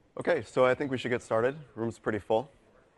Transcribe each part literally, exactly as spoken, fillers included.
Okay, so I think we should get started. Room's pretty full.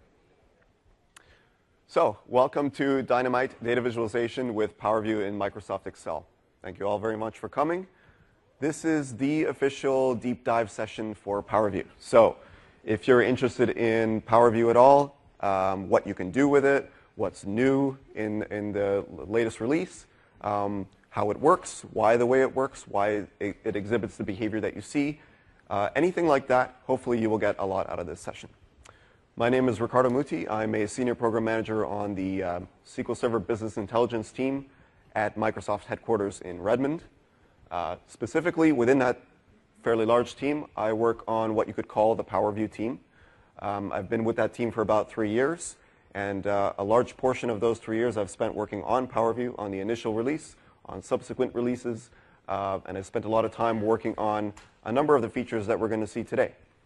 So, welcome to Dynamite Data Visualization with Power View in Microsoft Excel. Thank you all very much for coming. This is the official deep dive session for Power View. So, if you're interested in Power View at all, um, what you can do with it, what's new in, in the latest release, um, how it works, why the way it works, why it, it exhibits the behavior that you see, Uh, anything like that, hopefully you will get a lot out of this session. My name is Ricardo Muti. I'm a senior program manager on the uh, S Q L Server Business Intelligence team at Microsoft headquarters in Redmond. Uh, specifically, within that fairly large team, I work on what you could call the Power View team. Um, I've been with that team for about three years, and uh, a large portion of those three years I've spent working on Power View, on the initial release, on subsequent releases, uh, and I've spent a lot of time working on a number of the features that we're going to see today.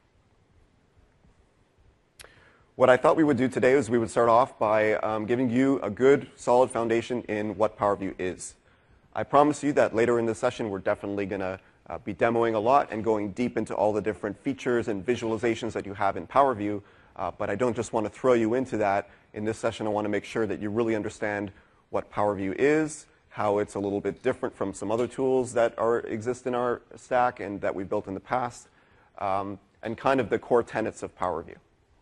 What I thought we would do today is we would start off by um, giving you a good, solid foundation in what Power View is. I promise you that later in the session we're definitely going to uh, be demoing a lot and going deep into all the different features and visualizations that you have in Power View, uh, but I don't just want to throw you into that. In this session I want to make sure that you really understand what Power View is, how it's a little bit different from some other tools that are, exist in our stack and that we built in the past, um, and kind of the core tenets of Power View.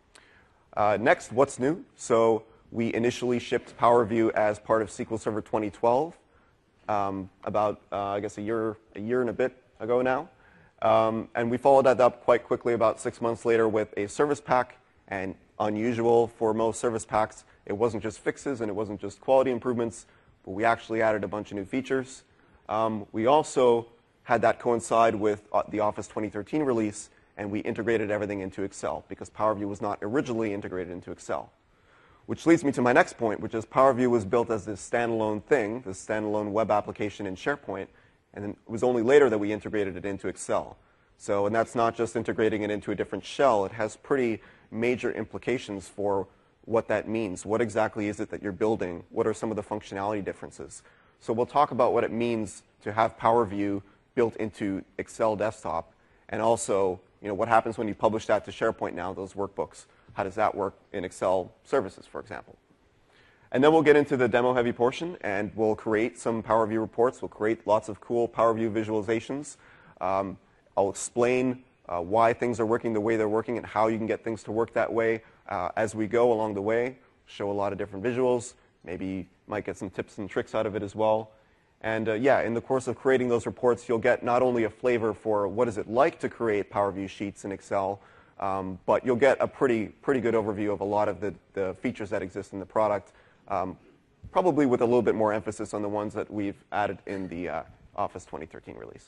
Uh, next, what's new? So we initially shipped Power View as part of S Q L Server twenty twelve, um, about, uh, I guess, a year, a year and a bit ago now. Um, and we followed that up quite quickly about six months later with a service pack, and unusual for most service packs, it wasn't just fixes and it wasn't just quality improvements, but we actually added a bunch of new features. Um, we also had that coincide with uh, the Office twenty thirteen release, and we integrated everything into Excel because Power View was not originally integrated into Excel. Which leads me to my next point, which is Power View was built as this standalone thing, this standalone web application in SharePoint, and then it was only later that we integrated it into Excel. So, and that's not just integrating it into a different shell, it has pretty major implications for what that means. What exactly is it that you're building? What are some of the functionality differences? So we'll talk about what it means to have Power View built into Excel desktop, and also, you know, what happens when you publish that to SharePoint now, those workbooks. How does that work in Excel services, for example? And then we'll get into the demo heavy portion, and we'll create some Power View reports. We'll create lots of cool Power View visualizations. Um, I'll explain uh, why things are working the way they're working and how you can get things to work that way. Uh, as we go along the way, show a lot of different visuals, maybe might get some tips and tricks out of it as well. And uh, yeah, in the course of creating those reports, you'll get not only a flavor for what is it like to create Power View sheets in Excel, um, but you'll get a pretty, pretty good overview of a lot of the, the features that exist in the product, um, probably with a little bit more emphasis on the ones that we've added in the uh, Office twenty thirteen release.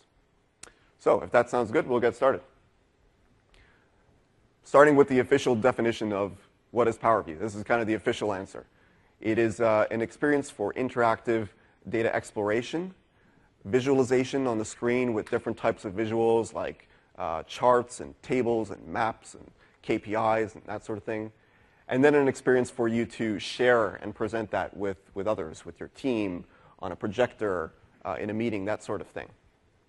So if that sounds good, we'll get started. Starting with the official definition of what is Power View. This is kind of the official answer. It is uh, an experience for interactive data exploration, visualization on the screen with different types of visuals like uh, charts and tables and maps and K P Is and that sort of thing. And then an experience for you to share and present that with, with others, with your team, on a projector, uh, in a meeting, that sort of thing.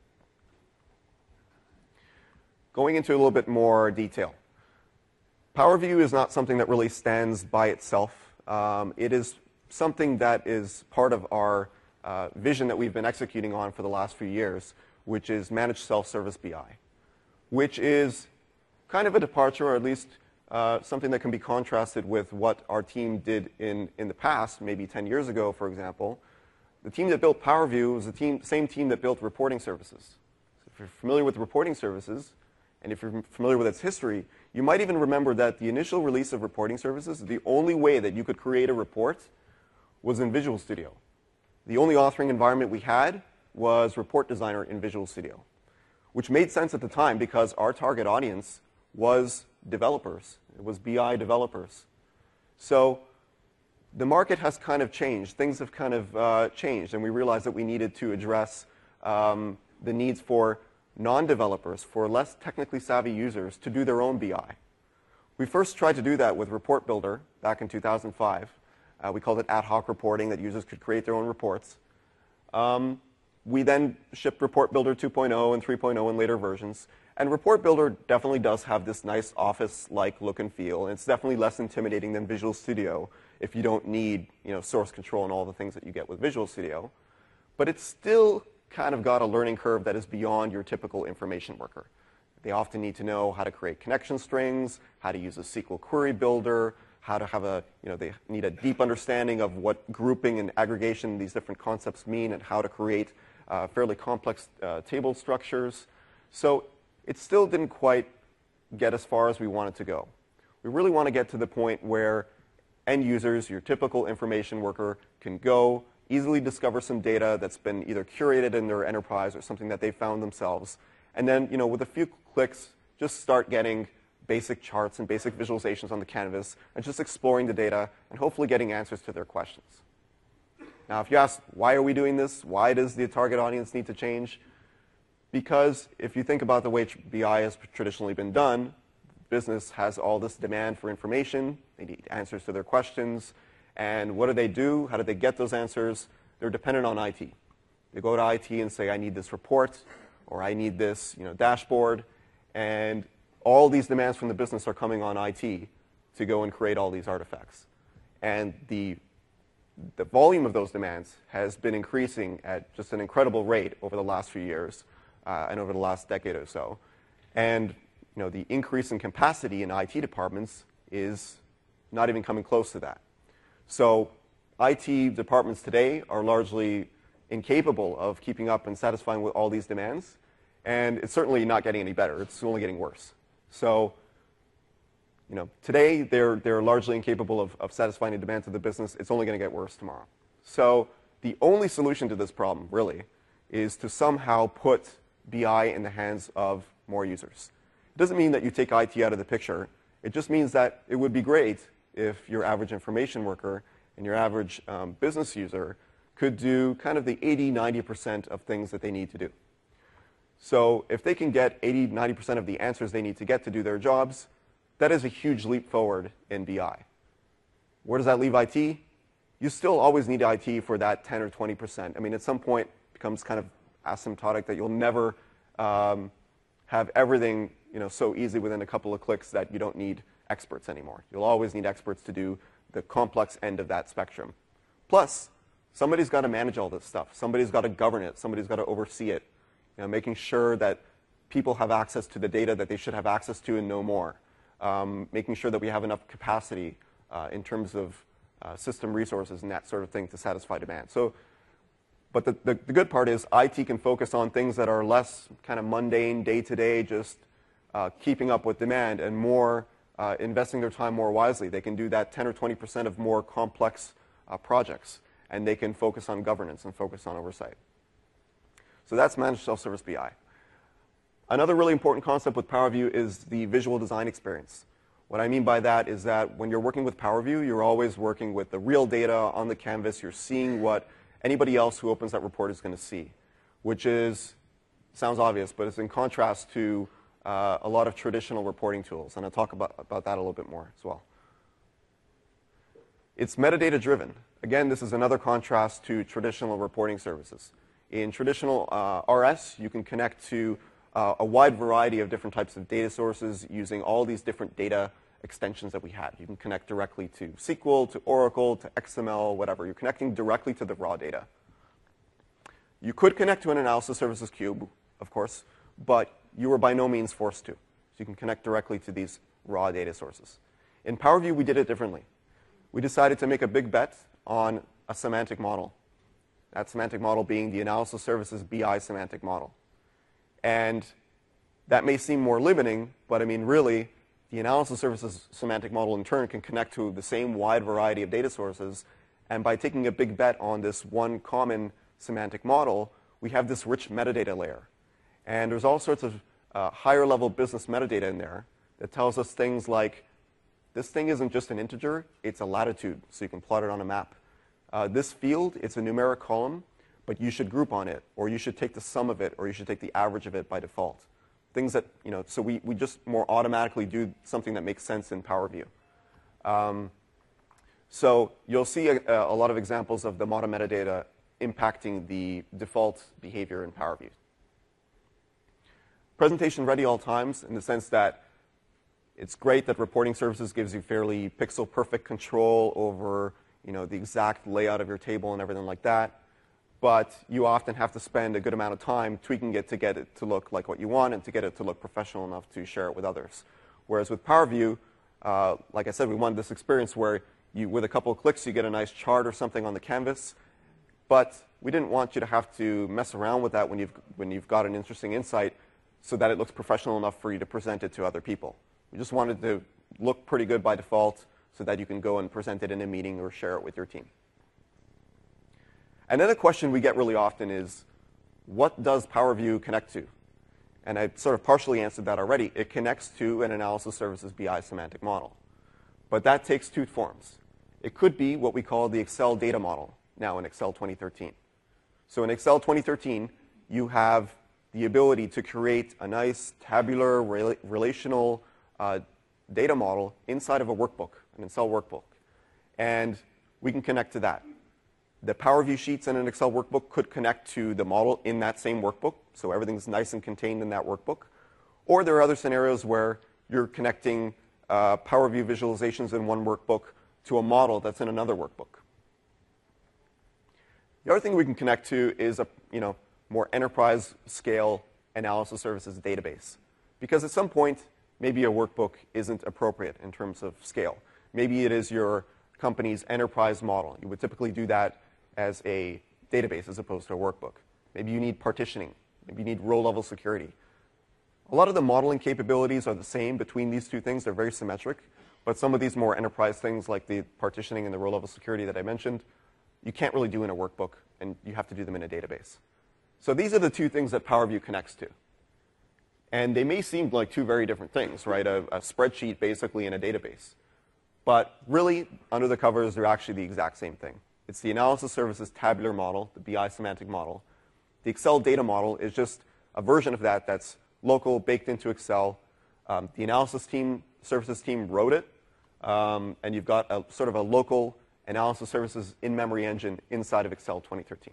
Going into a little bit more detail. Power View is not something that really stands by itself. Um, it is something that is part of our uh, vision that we've been executing on for the last few years, which is Managed Self-Service B I, which is kind of a departure, or at least uh, something that can be contrasted with what our team did in, in the past, maybe ten years ago, for example. The team that built Power View was the team, same team that built reporting services. So if you're familiar with reporting services, and if you're familiar with its history, you might even remember that the initial release of reporting services, the only way that you could create a report was in Visual Studio. The only authoring environment we had was Report Designer in Visual Studio, which made sense at the time because our target audience was developers. It was B I developers. So the market has kind of changed. Things have kind of uh, changed, and we realized that we needed to address um, the needs for non-developers, for less technically savvy users, to do their own B I. We first tried to do that with Report Builder back in two thousand five. Uh, we called it ad hoc reporting, that users could create their own reports. Um, we then shipped Report Builder two point oh and three point oh in later versions. And Report Builder definitely does have this nice office-like look and feel, and it's definitely less intimidating than Visual Studio if you don't need, you know, source control and all the things that you get with Visual Studio. But it's still kind of got a learning curve that is beyond your typical information worker. They often need to know how to create connection strings, how to use a S Q L query builder, how to have a, you know, they need a deep understanding of what grouping and aggregation, these different concepts mean, and how to create uh, fairly complex uh, table structures. So it still didn't quite get as far as we wanted to go. We really want to get to the point where end users, your typical information worker, can go, easily discover some data that's been either curated in their enterprise or something that they found themselves, and then, you know, with a few clicks, just start getting basic charts and basic visualizations on the canvas and just exploring the data and hopefully getting answers to their questions. Now, if you ask, why are we doing this? Why does the target audience need to change? Because if you think about the way B I has traditionally been done, business has all this demand for information. They need answers to their questions. And what do they do? How do they get those answers? They're dependent on I T. They go to I T and say, I need this report, or I need this, you know, dashboard. And all these demands from the business are coming on I T to go and create all these artifacts. And the, the volume of those demands has been increasing at just an incredible rate over the last few years. Uh, and over the last decade or so. And you know, the increase in capacity in I T departments is not even coming close to that. So I T departments today are largely incapable of keeping up and satisfying with all these demands. And it's certainly not getting any better. It's only getting worse. So you know, today they're, they're largely incapable of, of satisfying the demands of the business. It's only going to get worse tomorrow. So the only solution to this problem, really, is to somehow put B I in the hands of more users. It doesn't mean that you take I T out of the picture. It just means that it would be great if your average information worker and your average um, business user could do kind of the eighty, ninety percent of things that they need to do. So if they can get eighty, ninety percent of the answers they need to get to do their jobs, that is a huge leap forward in B I. Where does that leave I T? You still always need I T for that ten or twenty percent. I mean, at some point, it becomes kind of asymptotic that you'll never um, have everything, you know, so easy within a couple of clicks that you don't need experts anymore. You'll always need experts to do the complex end of that spectrum. Plus, somebody's got to manage all this stuff. Somebody's got to govern it. Somebody's got to oversee it, you know, making sure that people have access to the data that they should have access to and no more, um, making sure that we have enough capacity uh, in terms of uh, system resources and that sort of thing to satisfy demand. So. But the, the, the good part is I T can focus on things that are less kind of mundane, day-to-day, just uh, keeping up with demand, and more uh, investing their time more wisely. They can do that ten or twenty percent of more complex uh, projects, and they can focus on governance and focus on oversight. So that's managed self-service B I. Another really important concept with PowerView is the visual design experience. What I mean by that is that when you're working with PowerView, you're always working with the real data on the canvas. You're seeing what anybody else who opens that report is going to see, which is, sounds obvious, but it's in contrast to uh, a lot of traditional reporting tools. And I'll talk about, about that a little bit more as well. It's metadata driven. Again, this is another contrast to traditional reporting services. In traditional uh, R S, you can connect to uh, a wide variety of different types of data sources using all these different data extensions that we had. You can connect directly to S Q L, to Oracle, to X M L, whatever. You're connecting directly to the raw data. You could connect to an analysis services cube, of course, but you were by no means forced to. So you can connect directly to these raw data sources. In PowerView, we did it differently. We decided to make a big bet on a semantic model. That semantic model being the analysis services B I semantic model. And that may seem more limiting, but I mean, really, the analysis services semantic model in turn can connect to the same wide variety of data sources. And by taking a big bet on this one common semantic model, we have this rich metadata layer. And there's all sorts of uh, higher level business metadata in there that tells us things like, this thing isn't just an integer, it's a latitude, so you can plot it on a map. Uh, this field, it's a numeric column, but you should group on it, or you should take the sum of it, or you should take the average of it by default. Things that, you know, so we, we just more automatically do something that makes sense in PowerView. Um, so you'll see a, a lot of examples of the model metadata impacting the default behavior in PowerView. presentation ready all times in the sense that it's great that reporting services gives you fairly pixel perfect control over, you know, the exact layout of your table and everything like that. But you often have to spend a good amount of time tweaking it to get it to look like what you want and to get it to look professional enough to share it with others. Whereas with PowerView, uh, like I said, we wanted this experience where you, with a couple of clicks, you get a nice chart or something on the canvas. But we didn't want you to have to mess around with that when you've, when you've got an interesting insight so that it looks professional enough for you to present it to other people. We just wanted to look pretty good by default so that you can go and present it in a meeting or share it with your team. And then a question we get really often is, what does PowerView connect to? And I sort of partially answered that already. It connects to an analysis services B I semantic model. But that takes two forms. It could be what we call the Excel data model now in Excel twenty thirteen. So in Excel twenty thirteen, you have the ability to create a nice tabular rela relational uh, data model inside of a workbook, an Excel workbook. And we can connect to that. The PowerView sheets in an Excel workbook could connect to the model in that same workbook, so everything's nice and contained in that workbook. Or there are other scenarios where you're connecting uh, PowerView visualizations in one workbook to a model that's in another workbook. The other thing we can connect to is a you know, more enterprise scale analysis services database. Because at some point, maybe a workbook isn't appropriate in terms of scale. Maybe it is your company's enterprise model. You would typically do that as a database as opposed to a workbook. Maybe you need partitioning. Maybe you need row-level security. A lot of the modeling capabilities are the same between these two things. They're very symmetric. But some of these more enterprise things, like the partitioning and the row-level security that I mentioned, you can't really do in a workbook, and you have to do them in a database. So these are the two things that PowerView connects to. And they may seem like two very different things, right? A, a spreadsheet basically in a database. But really, under the covers, they're actually the exact same thing. It's the analysis services tabular model, the B I semantic model. The Excel data model is just a version of that that's local, baked into Excel. Um, the analysis team, services team wrote it, um, and you've got a sort of a local analysis services in-memory engine inside of Excel twenty thirteen.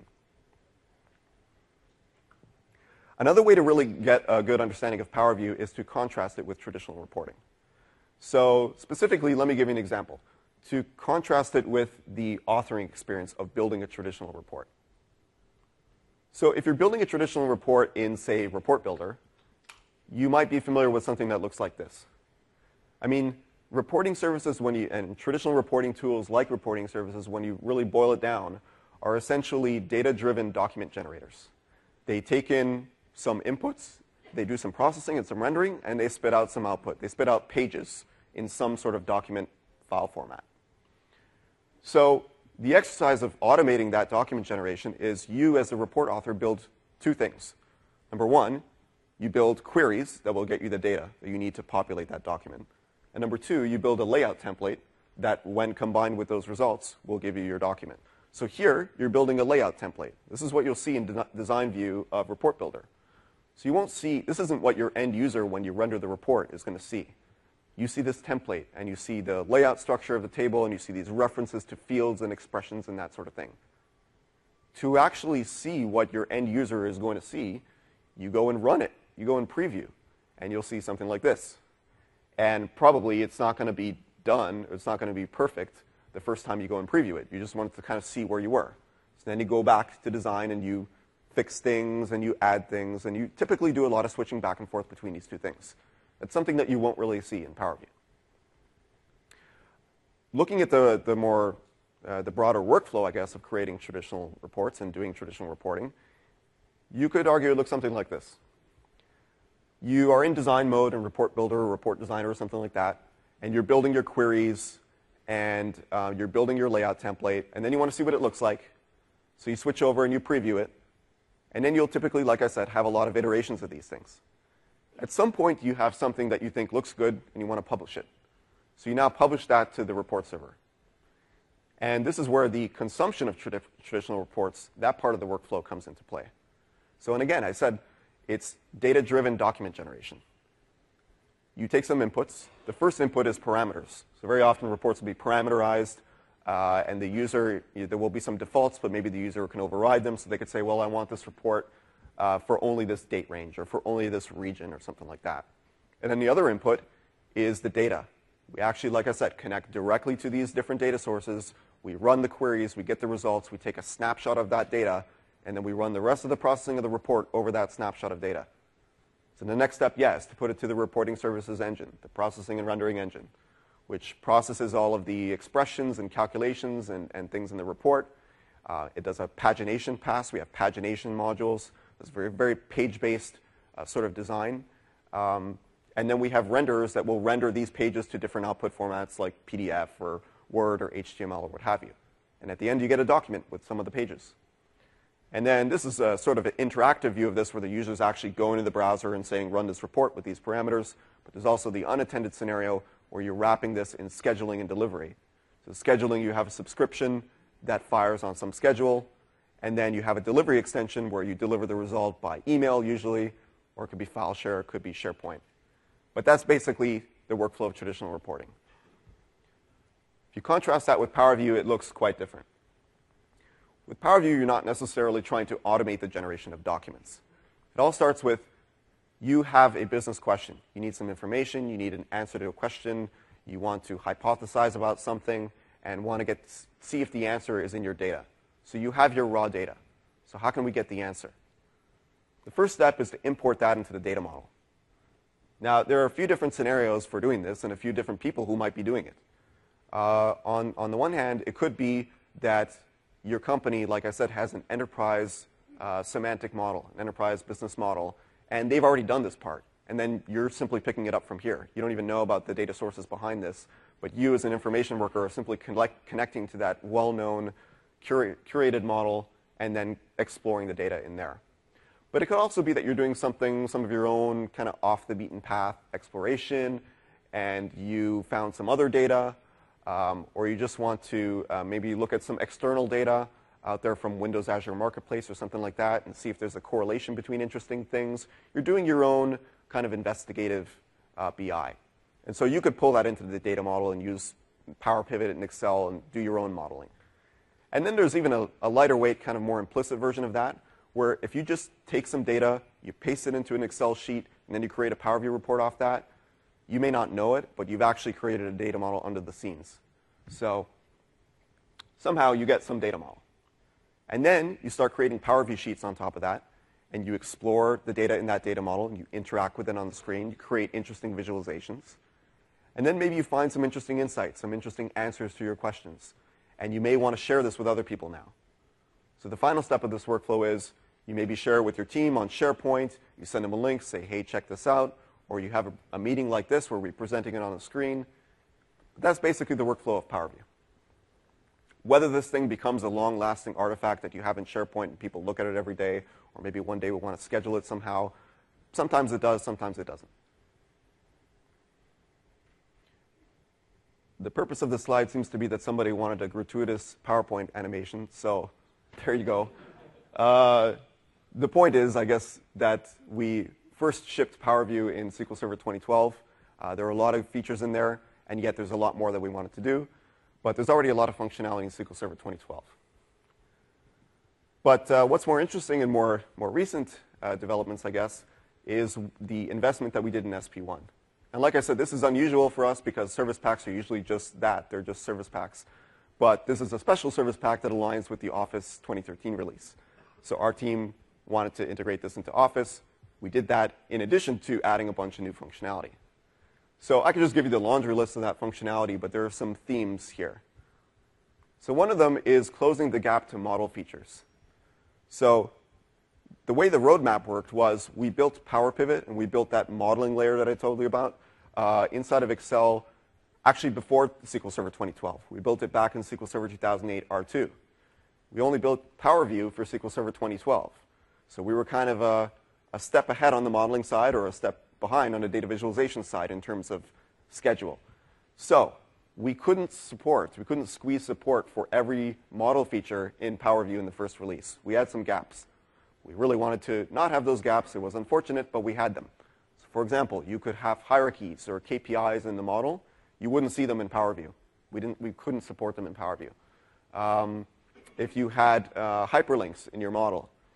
Another way to really get a good understanding of PowerView is to contrast it with traditional reporting. So specifically, let me give you an example. To contrast it with the authoring experience of building a traditional report. So if you're building a traditional report in, say, Report Builder, you might be familiar with something that looks like this. I mean, reporting services, when you, and traditional reporting tools like reporting services, when you really boil it down, are essentially data-driven document generators. They take in some inputs, they do some processing and some rendering, and they spit out some output. They spit out pages in some sort of document file format. So the exercise of automating that document generation is you, as a report author, build two things. Number one, you build queries that will get you the data that you need to populate that document. And number two, you build a layout template that, when combined with those results, will give you your document. So here, you're building a layout template. This is what you'll see in de- design view of Report Builder. So you won't see, this isn't what your end user, when you render the report, is going to see. You see this template, and you see the layout structure of the table, and you see these references to fields and expressions and that sort of thing. To actually see what your end user is going to see, you go and run it. You go and preview, and you'll see something like this. And probably it's not going to be done, it's not going to be perfect the first time you go and preview it. You just want to kind of see where you were. So then you go back to design, and you fix things, and you add things, and you typically do a lot of switching back and forth between these two things. It's something that you won't really see in PowerView. Looking at the, the more, uh, the broader workflow, I guess, of creating traditional reports and doing traditional reporting, you could argue it looks something like this. You are in design mode in Report Builder or Report Designer or something like that, and you're building your queries, and uh, you're building your layout template, and then you want to see what it looks like. So you switch over and you preview it, and then you'll typically, like I said, have a lot of iterations of these things. At some point, you have something that you think looks good, and you want to publish it. So you now publish that to the report server. And this is where the consumption of trad- traditional reports, that part of the workflow, comes into play. So, and again, I said it's data-driven document generation. You take some inputs. The first input is parameters. So very often, reports will be parameterized, uh, and the user, there will be some defaults, but maybe the user can override them. So they could say, well, I want this report uh, for only this date range or for only this region or something like that. And then the other input is the data. We actually, like I said, connect directly to these different data sources. We run the queries, we get the results, we take a snapshot of that data, and then we run the rest of the processing of the report over that snapshot of data. So the next step, yes, to put it to the reporting services engine, the processing and rendering engine, which processes all of the expressions and calculations and, and things in the report. Uh, it does a pagination pass. We have pagination modules. It's very, very page-based uh, sort of design. Um, and then we have renderers that will render these pages to different output formats like P D F or Word or H T M L or what have you. And at the end, you get a document with some of the pages. And then this is a sort of an interactive view of this where the user is actually going to the browser and saying, run this report with these parameters. But there's also the unattended scenario where you're wrapping this in scheduling and delivery. So scheduling, you have a subscription that fires on some schedule. And then you have a delivery extension where you deliver the result by email usually, or it could be file share, it could be SharePoint. But that's basically the workflow of traditional reporting. If you contrast that with Power View, it looks quite different. With Power View, you're not necessarily trying to automate the generation of documents. It all starts with you have a business question. You need some information. You need an answer to a question. You want to hypothesize about something and want to get see if the answer is in your data. So you have your raw data. So how can we get the answer? The first step is to import that into the data model. Now, there are a few different scenarios for doing this and a few different people who might be doing it. Uh, on, on the one hand, it could be that your company, like I said, has an enterprise uh, semantic model, an enterprise business model, and they've already done this part. And then you're simply picking it up from here. You don't even know about the data sources behind this, but you as an information worker are simply collect, connecting to that well-known cura curated model and then exploring the data in there. But it could also be that you're doing something, some of your own kind of off-the-beaten-path exploration, and you found some other data, um, or you just want to uh, maybe look at some external data out there from Windows Azure Marketplace or something like that and see if there's a correlation between interesting things. You're doing your own kind of investigative uh, B I. And so you could pull that into the data model and use Power Pivot and Excel and do your own modeling. And then there's even a, a lighter weight, kind of more implicit version of that, where if you just take some data, you paste it into an Excel sheet, and then you create a Power View report off that, you may not know it, but you've actually created a data model under the scenes. So somehow you get some data model. And then you start creating Power View sheets on top of that, and you explore the data in that data model, and you interact with it on the screen. You create interesting visualizations. And then maybe you find some interesting insights, some interesting answers to your questions. And you may want to share this with other people now. So the final step of this workflow is you maybe share it with your team on SharePoint. You send them a link, say, hey, check this out. Or you have a, a meeting like this where we're presenting it on the screen. But that's basically the workflow of Power View. Whether this thing becomes a long-lasting artifact that you have in SharePoint and people look at it every day, or maybe one day we want to schedule it somehow, sometimes it does, sometimes it doesn't. The purpose of this slide seems to be that somebody wanted a gratuitous PowerPoint animation, so there you go. Uh, the point is, I guess, that we first shipped Power View in S Q L Server twenty twelve. Uh, there are a lot of features in there, and yet there's a lot more that we wanted to do. But there's already a lot of functionality in S Q L Server twenty twelve. But uh, what's more interesting and more, more recent uh, developments, I guess, is the investment that we did in S P one. And like I said, this is unusual for us because service packs are usually just that. They're just service packs. But this is a special service pack that aligns with the Office twenty thirteen release. So our team wanted to integrate this into Office. We did that in addition to adding a bunch of new functionality. So I could just give you the laundry list of that functionality, but there are some themes here. So one of them is closing the gap to model features. So the way the roadmap worked was we built Power Pivot, and we built that modeling layer that I told you about uh, inside of Excel, actually before S Q L Server twenty twelve. We built it back in S Q L Server two thousand eight R two. We only built Power View for S Q L Server twenty twelve. So we were kind of a, a step ahead on the modeling side or a step behind on the data visualization side in terms of schedule. So we couldn't support, we couldn't squeeze support for every model feature in Power View in the first release. We had some gaps. We really wanted to not have those gaps. It was unfortunate, but we had them. So for example, you could have hierarchies or K P Is in the model. You wouldn't see them in Power View. We, didn't, we couldn't support them in Power View. Um, if you had uh, hyperlinks in your model,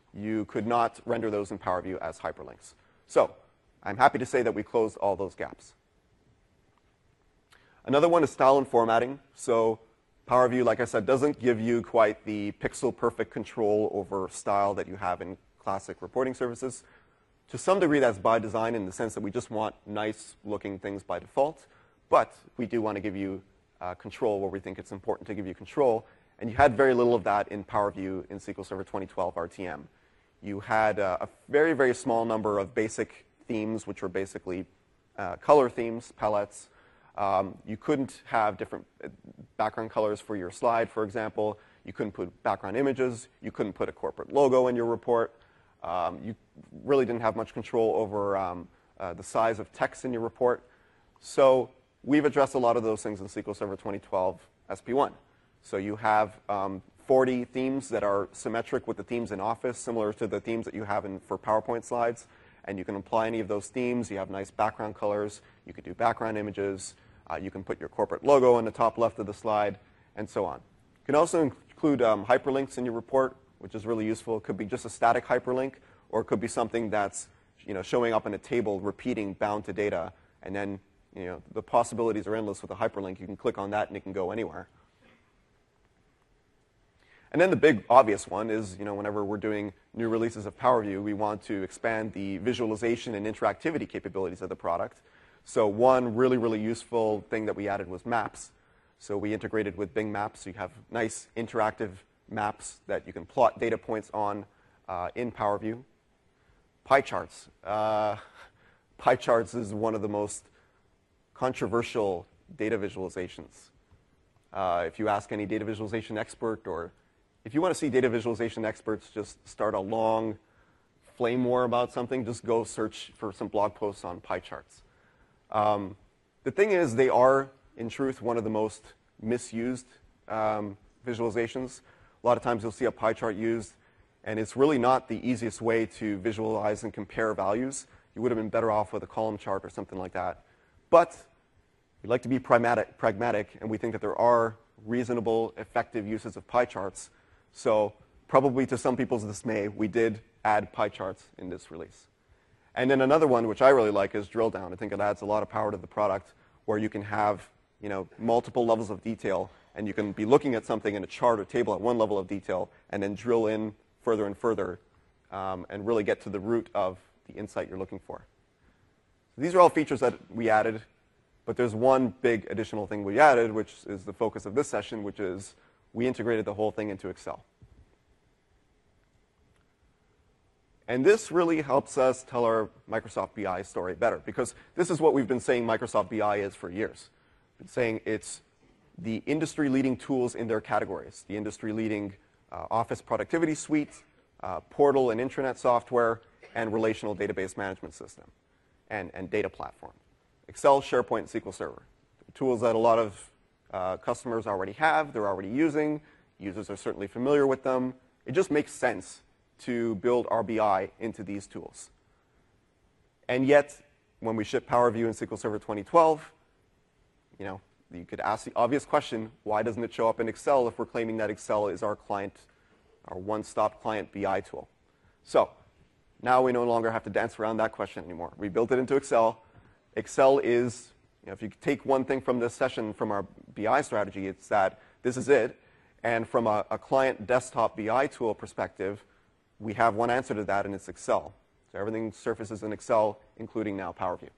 you could not render those in Power View as hyperlinks. So I'm happy to say that we closed all those gaps. Another one is style and formatting. So Power View, like I said, doesn't give you quite the pixel-perfect control over style that you have in classic reporting services. To some degree, that's by design in the sense that we just want nice-looking things by default. But we do want to give you uh, control where we think it's important to give you control. And you had very little of that in Power View in S Q L Server twenty twelve R T M. You had uh, a very, very small number of basic themes, which were basically uh, color themes, palettes. Um, you couldn't have different background colors for your slide, for example. You couldn't put background images. You couldn't put a corporate logo in your report. Um, you really didn't have much control over um, uh, the size of text in your report. So we've addressed a lot of those things in S Q L Server twenty twelve S P one. So you have um, forty themes that are symmetric with the themes in Office, similar to the themes that you have in, for PowerPoint slides. And you can apply any of those themes. You have nice background colors. You could do background images. Uh, you can put your corporate logo in the top left of the slide, and so on. You can also include um, hyperlinks in your report, which is really useful. It could be just a static hyperlink, or it could be something that's you know, showing up in a table, repeating bound to data. And then you know, the possibilities are endless with a hyperlink. You can click on that, and it can go anywhere. And then the big obvious one is, you know, whenever we're doing new releases of Power View, we want to expand the visualization and interactivity capabilities of the product. So one really, really useful thing that we added was maps. So we integrated with Bing Maps. So you have nice interactive maps that you can plot data points on uh, in Power View. Pie charts. Uh, pie charts is one of the most controversial data visualizations. Uh, if you ask any data visualization expert, or if you want to see data visualization experts just start a long flame war about something, just go search for some blog posts on pie charts. Um, the thing is, they are, in truth, one of the most misused um, visualizations. A lot of times you'll see a pie chart used, and it's really not the easiest way to visualize and compare values. You would have been better off with a column chart or something like that. But we like to be pragmatic, pragmatic, and we think that there are reasonable, effective uses of pie charts. So probably to some people's dismay, we did add pie charts in this release. And then another one, which I really like, is drill down. I think it adds a lot of power to the product, where you can have you know, multiple levels of detail, and you can be looking at something in a chart or table at one level of detail, and then drill in further and further, um, and really get to the root of the insight you're looking for. So these are all features that we added, but there's one big additional thing we added, which is the focus of this session, which is we integrated the whole thing into Excel. And this really helps us tell our Microsoft B I story better, because this is what we've been saying Microsoft B I is for years. We've been saying it's the industry-leading tools in their categories, the industry-leading uh, Office productivity suite, uh, portal and intranet software, and relational database management system, and, and data platform. Excel, SharePoint, and S Q L Server. Tools that a lot of uh, customers already have, they're already using. Users are certainly familiar with them. It just makes sense to build our B I into these tools. And yet, when we ship Power View in S Q L Server twenty twelve, you know, you could ask the obvious question, why doesn't it show up in Excel if we're claiming that Excel is our client, our one-stop client B I tool? So now we no longer have to dance around that question anymore. We built it into Excel. Excel is, you know, if you take one thing from this session from our B I strategy, it's that this is it. And from a, a client desktop B I tool perspective, we have one answer to that, and it's Excel. So everything surfaces in Excel, including now Power View.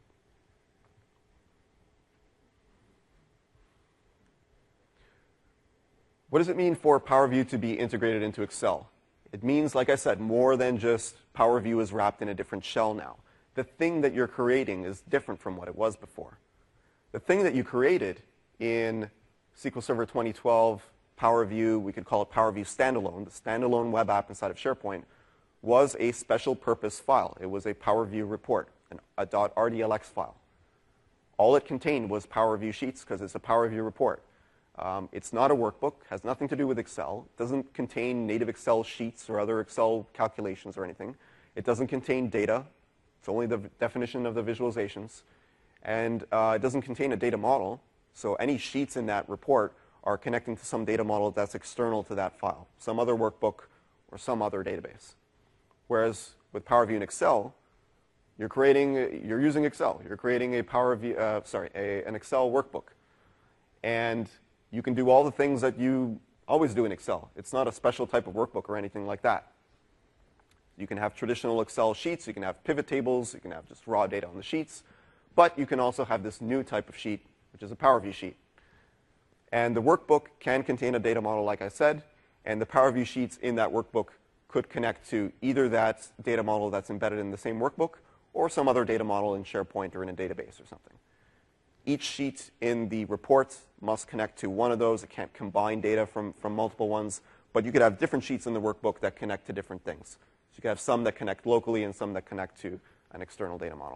What does it mean for Power View to be integrated into Excel? It means, like I said, more than just Power View is wrapped in a different shell now. The thing that you're creating is different from what it was before. The thing that you created in S Q L Server twenty twelve, Power View, we could call it Power View Standalone, the standalone web app inside of SharePoint, was a special purpose file. It was a Power View report, an, a .rdlx file. All it contained was Power View sheets because it's a Power View report. Um, it's not a workbook, has nothing to do with Excel. It doesn't contain native Excel sheets or other Excel calculations or anything. It doesn't contain data. It's only the definition of the visualizations. And uh, it doesn't contain a data model. So any sheets in that report are connecting to some data model that's external to that file, some other workbook or some other database. Whereas with Power View and Excel, you're creating, you're using Excel. You're creating a Power View, uh, sorry, a, an Excel workbook. And you can do all the things that you always do in Excel. It's not a special type of workbook or anything like that. You can have traditional Excel sheets. You can have pivot tables. You can have just raw data on the sheets. But you can also have this new type of sheet, which is a Power View sheet. And the workbook can contain a data model, like I said. And the Power View sheets in that workbook could connect to either that data model that's embedded in the same workbook or some other data model in SharePoint or in a database or something. Each sheet in the reports must connect to one of those. It can't combine data from, from multiple ones. But you could have different sheets in the workbook that connect to different things. So you could have some that connect locally and some that connect to an external data model.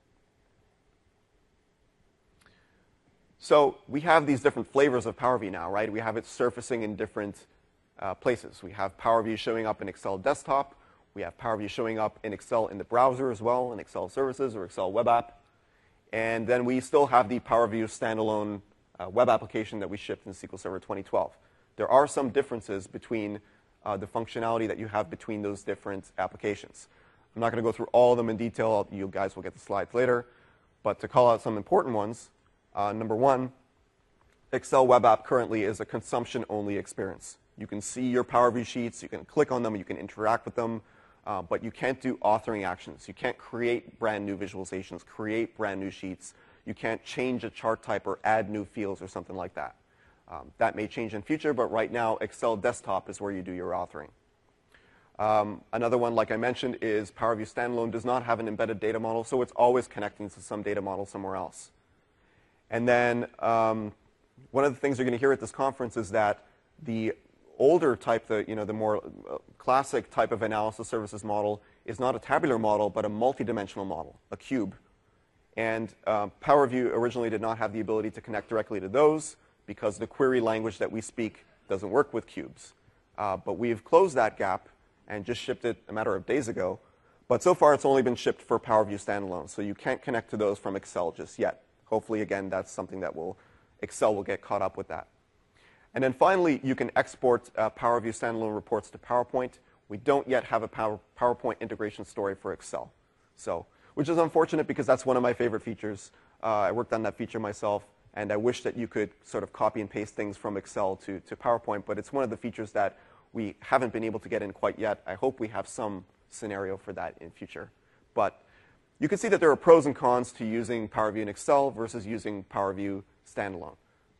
So we have these different flavors of Power View now, right? We have it surfacing in different uh, places. We have Power View showing up in Excel Desktop. We have Power View showing up in Excel in the browser as well, in Excel Services or Excel Web App. And then we still have the Power View standalone uh, web application that we shipped in S Q L Server twenty twelve. There are some differences between uh, the functionality that you have between those different applications. I'm not going to go through all of them in detail. You guys will get the slides later. But to call out some important ones, uh, number one, Excel Web App currently is a consumption-only experience. You can see your Power View sheets. You can click on them. You can interact with them. Uh, but you can't do authoring actions. You can't create brand new visualizations, create brand new sheets. You can't change a chart type or add new fields or something like that. Um, that may change in future, but right now, Excel Desktop is where you do your authoring. Um, another one, like I mentioned, is Power View Standalone does not have an embedded data model, so it's always connecting to some data model somewhere else. And then um, one of the things you're going to hear at this conference is that the older type, the, you know, the more uh, classic type of analysis services model is not a tabular model, but a multidimensional model, a cube. And uh, Power View originally did not have the ability to connect directly to those because the query language that we speak doesn't work with cubes. Uh, but we've closed that gap and just shipped it a matter of days ago. But so far, it's only been shipped for Power View Standalone, so you can't connect to those from Excel just yet. Hopefully, again, that's something that will, Excel will get caught up with that. And then finally, you can export uh, Power View Standalone reports to PowerPoint. We don't yet have a Power, PowerPoint integration story for Excel, so, which is unfortunate because that's one of my favorite features. Uh, I worked on that feature myself, and I wish that you could sort of copy and paste things from Excel to, to PowerPoint, but it's one of the features that we haven't been able to get in quite yet. I hope we have some scenario for that in future. But you can see that there are pros and cons to using Power View in Excel versus using Power View Standalone.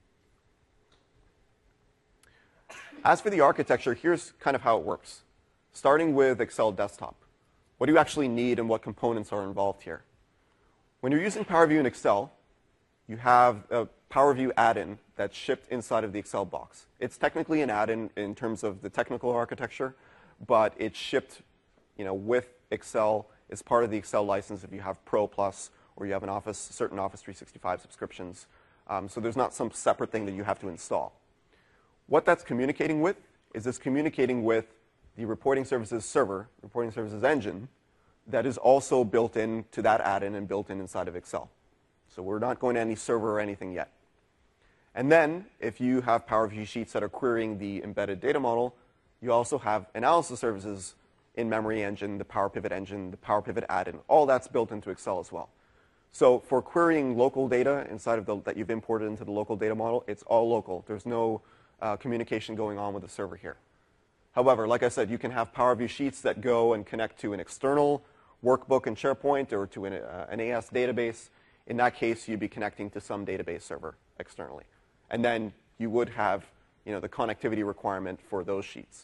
As for the architecture, here's kind of how it works. Starting with Excel Desktop. What do you actually need and what components are involved here? When you're using Power View in Excel, you have a Power View add-in that's shipped inside of the Excel box. It's technically an add-in in terms of the technical architecture, but it's shipped, you know, with Excel as part of the Excel license if you have Pro Plus or you have an Office, certain Office three sixty-five subscriptions. Um, so there's not some separate thing that you have to install. What that's communicating with is it's communicating with the reporting services server, reporting services engine, that is also built into that add-in and built in inside of Excel. So we're not going to any server or anything yet. And then, if you have Power View sheets that are querying the embedded data model, you also have analysis services in Memory Engine, the Power Pivot Engine, the Power Pivot add-in. All that's built into Excel as well. So for querying local data inside of the, that you've imported into the local data model, it's all local. There's no uh, communication going on with the server here. However, like I said, you can have Power View sheets that go and connect to an external workbook in SharePoint or to an, uh, an A S database. In that case, you'd be connecting to some database server externally. And then you would have, you know, the connectivity requirement for those sheets.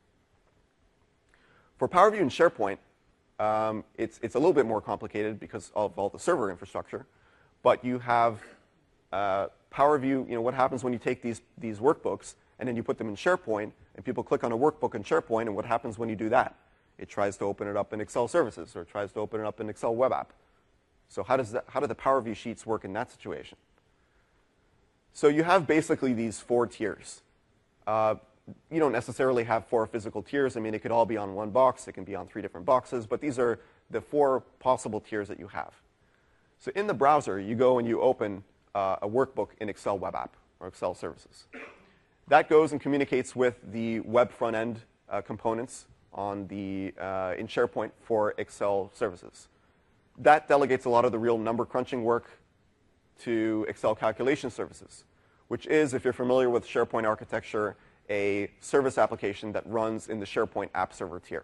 For Power View in SharePoint, um, it's, it's a little bit more complicated because of all the server infrastructure. But you have uh, Power View, you know, what happens when you take these, these workbooks and then you put them in SharePoint, and people click on a workbook in SharePoint, and what happens when you do that? It tries to open it up in Excel Services, or it tries to open it up in Excel Web App. So how, does that, how do the Power View sheets work in that situation? So you have basically these four tiers. Uh, you don't necessarily have four physical tiers. I mean, it could all be on one box. It can be on three different boxes. But these are the four possible tiers that you have. So in the browser, you go and you open uh, a workbook in Excel Web App or Excel Services. That goes and communicates with the web front-end uh, components on the, uh, in SharePoint for Excel services. That delegates a lot of the real number crunching work to Excel calculation services, which is, if you're familiar with SharePoint architecture, a service application that runs in the SharePoint app server tier.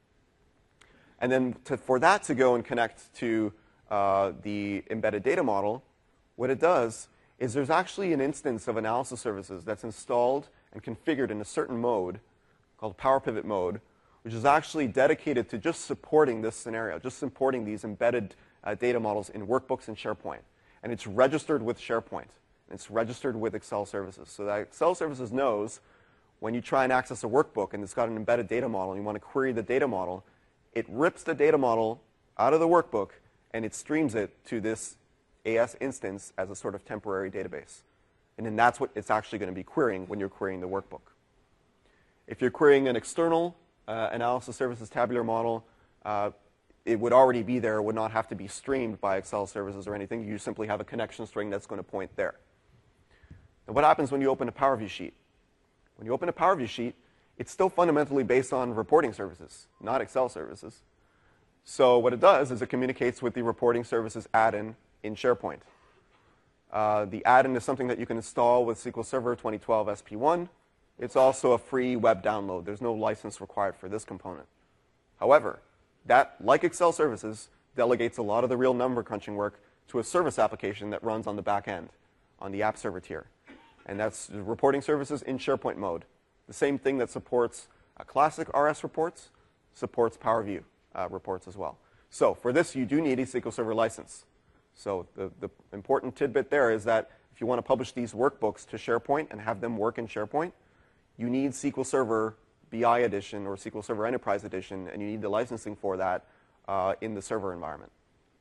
And then to, for that to go and connect to uh, the embedded data model, what it does is there's actually an instance of analysis services that's installed and configured in a certain mode called Power Pivot mode, which is actually dedicated to just supporting this scenario, just supporting these embedded uh, data models in workbooks in SharePoint. And it's registered with SharePoint. And it's registered with Excel services. So that Excel services knows when you try and access a workbook and it's got an embedded data model and you want to query the data model, it rips the data model out of the workbook and it streams it to this A S instance as a sort of temporary database. And then that's what it's actually going to be querying when you're querying the workbook. If you're querying an external uh, analysis services tabular model, uh, it would already be there. It would not have to be streamed by Excel services or anything. You simply have a connection string that's going to point there. Now, what happens when you open a Power View sheet? When you open a Power View sheet, it's still fundamentally based on reporting services, not Excel services. So what it does is it communicates with the reporting services add-in in SharePoint. Uh, the add-in is something that you can install with S Q L Server twenty twelve S P one. It's also a free web download. There's no license required for this component. However, that, like Excel services, delegates a lot of the real number crunching work to a service application that runs on the back end, on the app server tier. And that's reporting services in SharePoint mode. The same thing that supports uh, classic R S reports supports Power View uh, reports as well. So for this, you do need a S Q L Server license. So the, the important tidbit there is that if you want to publish these workbooks to SharePoint and have them work in SharePoint, you need S Q L Server B I Edition or S Q L Server Enterprise Edition, and you need the licensing for that uh, in the server environment.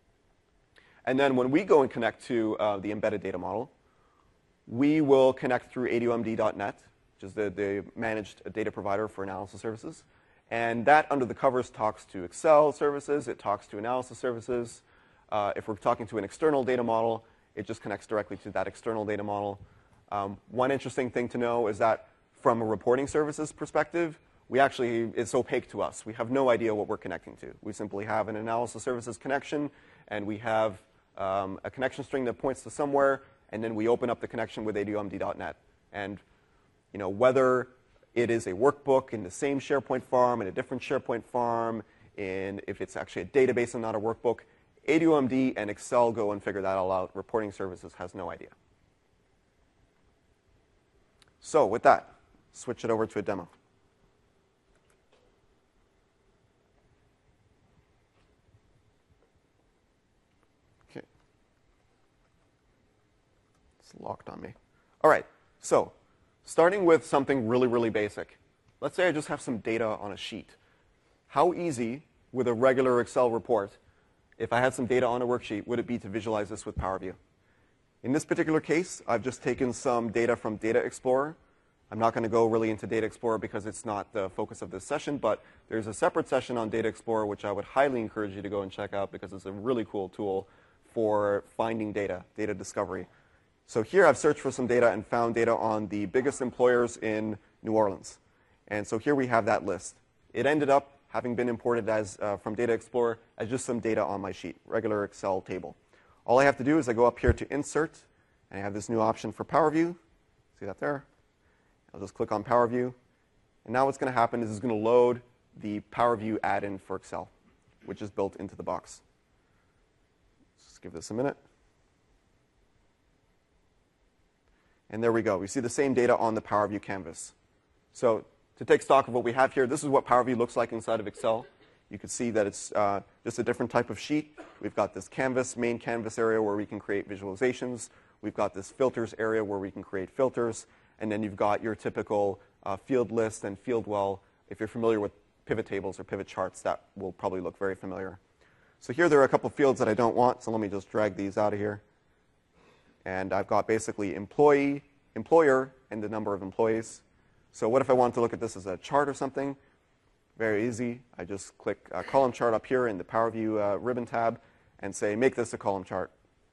And then when we go and connect to uh, the embedded data model, we will connect through A D O M D dot net, which is the, the managed data provider for analysis services. And that, under the covers, talks to Excel services. It talks to analysis services. Uh, if we're talking to an external data model, it just connects directly to that external data model. Um, one interesting thing to know is that from a reporting services perspective, we actually, it's opaque to us. We have no idea what we're connecting to. We simply have an analysis services connection, and we have um, a connection string that points to somewhere, and then we open up the connection with A D O M D dot net. And you know, whether it is a workbook in the same SharePoint farm, in a different SharePoint farm, in if it's actually a database and not a workbook, A D O M D and Excel go and figure that all out. Reporting services has no idea. So with that, switch it over to a demo. Okay. It's locked on me. All right. So starting with something really, really basic. Let's say I just have some data on a sheet. How easy, with a regular Excel report, if I had some data on a worksheet, would it be to visualize this with Power View? In this particular case, I've just taken some data from Data Explorer. I'm not going to go really into Data Explorer because it's not the focus of this session, but there's a separate session on Data Explorer which I would highly encourage you to go and check out because it's a really cool tool for finding data, data discovery. So here I've searched for some data and found data on the biggest employers in New Orleans. And so here we have that list. It ended up having been imported as, uh, from Data Explorer as just some data on my sheet, regular Excel table. All I have to do is I go up here to Insert, and I have this new option for Power View. See that there? I'll just click on Power View. And now what's going to happen is it's going to load the Power View add-in for Excel, which is built into the box. Let's just give this a minute. And there we go. We see the same data on the Power View canvas. So to take stock of what we have here, this is what Power View looks like inside of Excel. You can see that it's uh, just a different type of sheet. We've got this canvas, main canvas area where we can create visualizations. We've got this filters area where we can create filters. And then you've got your typical uh, field list and field well. If you're familiar with pivot tables or pivot charts, that will probably look very familiar. So here there are a couple fields that I don't want, so let me just drag these out of here. And I've got basically employee, employer, and the number of employees. So what if I wanted to look at this as a chart or something? Very easy. I just click a column chart up here in the Power View uh, ribbon tab and say, make this a column chart.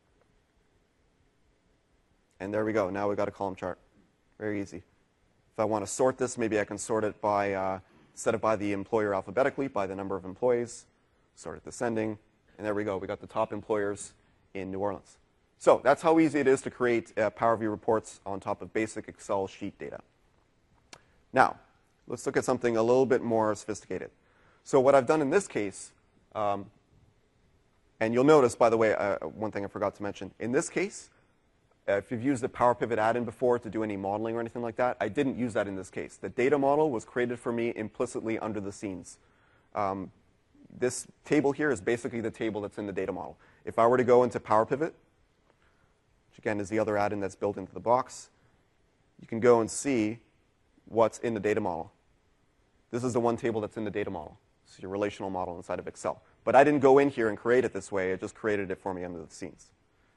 And there we go. Now we've got a column chart. Very easy. If I want to sort this, maybe I can sort it by uh, set it by the employer alphabetically, by the number of employees, sort it descending, and there we go. We got the top employers in New Orleans. So that's how easy it is to create uh, Power View reports on top of basic Excel sheet data. Now, let's look at something a little bit more sophisticated. So what I've done in this case, um, and you'll notice, by the way, uh, one thing I forgot to mention. In this case, uh, if you've used the Power Pivot add-in before to do any modeling or anything like that, I didn't use that in this case. The data model was created for me implicitly under the scenes. Um, this table here is basically the table that's in the data model. If I were to go into Power Pivot, which again is the other add-in that's built into the box, you can go and see what's in the data model. This is the one table that's in the data model. It's your relational model inside of Excel. But I didn't go in here and create it this way. It just created it for me under the scenes.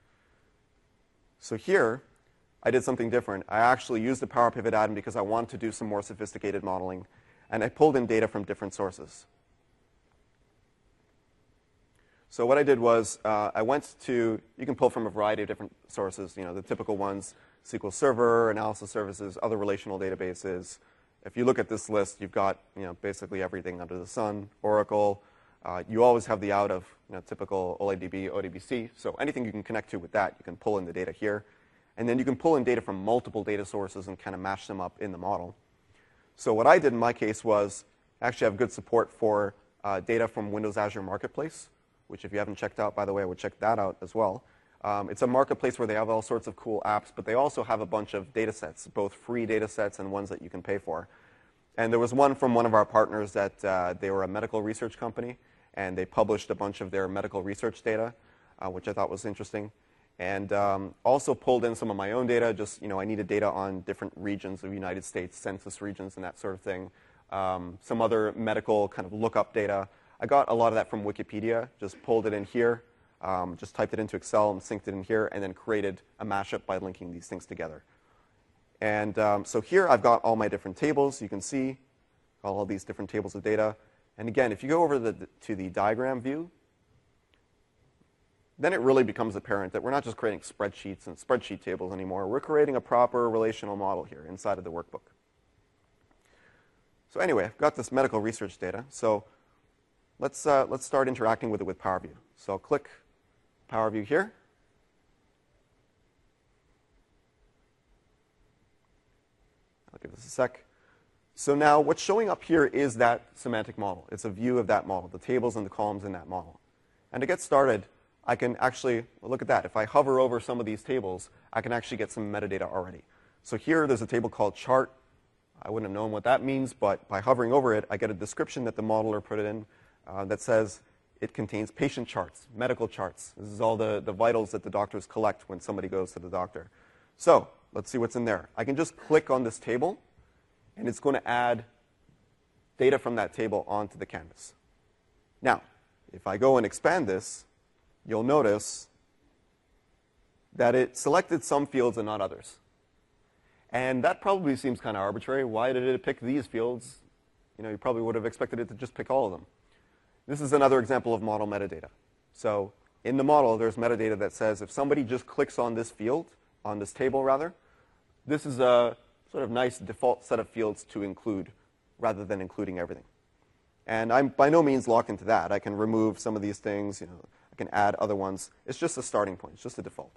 So here, I did something different. I actually used the Power Pivot add-in because I wanted to do some more sophisticated modeling. And I pulled in data from different sources. So what I did was uh, I went to, you can pull from a variety of different sources, you know, the typical ones, S Q L Server, analysis services, other relational databases. If you look at this list, you've got, you know, basically everything under the sun, Oracle. Uh, you always have the out of, you know, typical OLADB, O D B C. So anything you can connect to with that, you can pull in the data here. And then you can pull in data from multiple data sources and kind of mash them up in the model. So what I did in my case was actually have good support for uh, data from Windows Azure Marketplace, which if you haven't checked out, by the way, I would check that out as well. Um, it's a marketplace where they have all sorts of cool apps, but they also have a bunch of data sets, both free data sets and ones that you can pay for. And there was one from one of our partners that uh, they were a medical research company, and they published a bunch of their medical research data, uh, which I thought was interesting. And um, also pulled in some of my own data. Just, you know, I needed data on different regions of the United States, census regions and that sort of thing. Um, some other medical kind of lookup data. I got a lot of that from Wikipedia, just pulled it in here, um, just typed it into Excel and synced it in here, and then created a mashup by linking these things together. And um, so here I've got all my different tables. You can see all of these different tables of data. And again, if you go over the, to the diagram view, then it really becomes apparent that we're not just creating spreadsheets and spreadsheet tables anymore. We're creating a proper relational model here inside of the workbook. So anyway, I've got this medical research data. So let's, uh, let's start interacting with it with Power View. So I'll click Power View here. I'll give this a sec. So now what's showing up here is that semantic model. It's a view of that model, the tables and the columns in that model. And to get started, I can actually, well, look at that. If I hover over some of these tables, I can actually get some metadata already. So here there's a table called chart. I wouldn't have known what that means, but by hovering over it, I get a description that the modeler put it in uh, that says it contains patient charts, medical charts. This is all the, the vitals that the doctors collect when somebody goes to the doctor. So let's see what's in there. I can just click on this table, and it's going to add data from that table onto the canvas. Now, if I go and expand this, you'll notice that it selected some fields and not others. And that probably seems kind of arbitrary. Why did it pick these fields? You know, you probably would have expected it to just pick all of them. This is another example of model metadata. So in the model, there's metadata that says if somebody just clicks on this field, on this table rather, this is a sort of nice default set of fields to include rather than including everything. And I'm by no means locked into that. I can remove some of these things. You know, I can add other ones. It's just a starting point. It's just a default.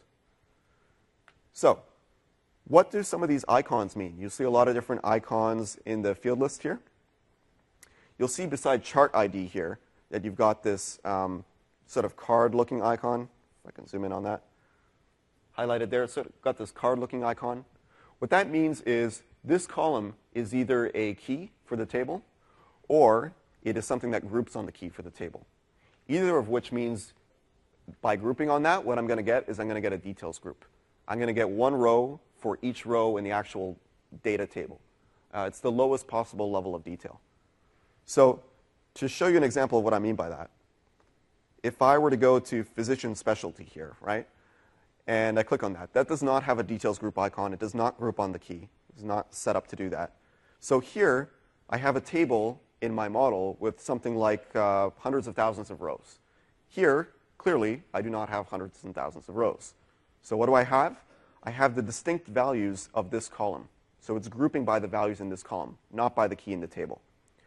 So what do some of these icons mean? You see a lot of different icons in the field list here. You'll see beside chart I D here that you've got this um, sort of card-looking icon. If I can zoom in on that. Highlighted there. So it's got this card-looking icon. What that means is this column is either a key for the table or it is something that groups on the key for the table. Either of which means by grouping on that, what I'm going to get is I'm going to get a details group. I'm going to get one row for each row in the actual data table. Uh, it's the lowest possible level of detail. So to show you an example of what I mean by that, if I were to go to physician specialty here, right, and I click on that, that does not have a details group icon. It does not group on the key. It's not set up to do that. So here, I have a table in my model with something like uh, hundreds of thousands of rows. Here, clearly, I do not have hundreds and thousands of rows. So what do I have? I have the distinct values of this column. So it's grouping by the values in this column, not by the key in the table.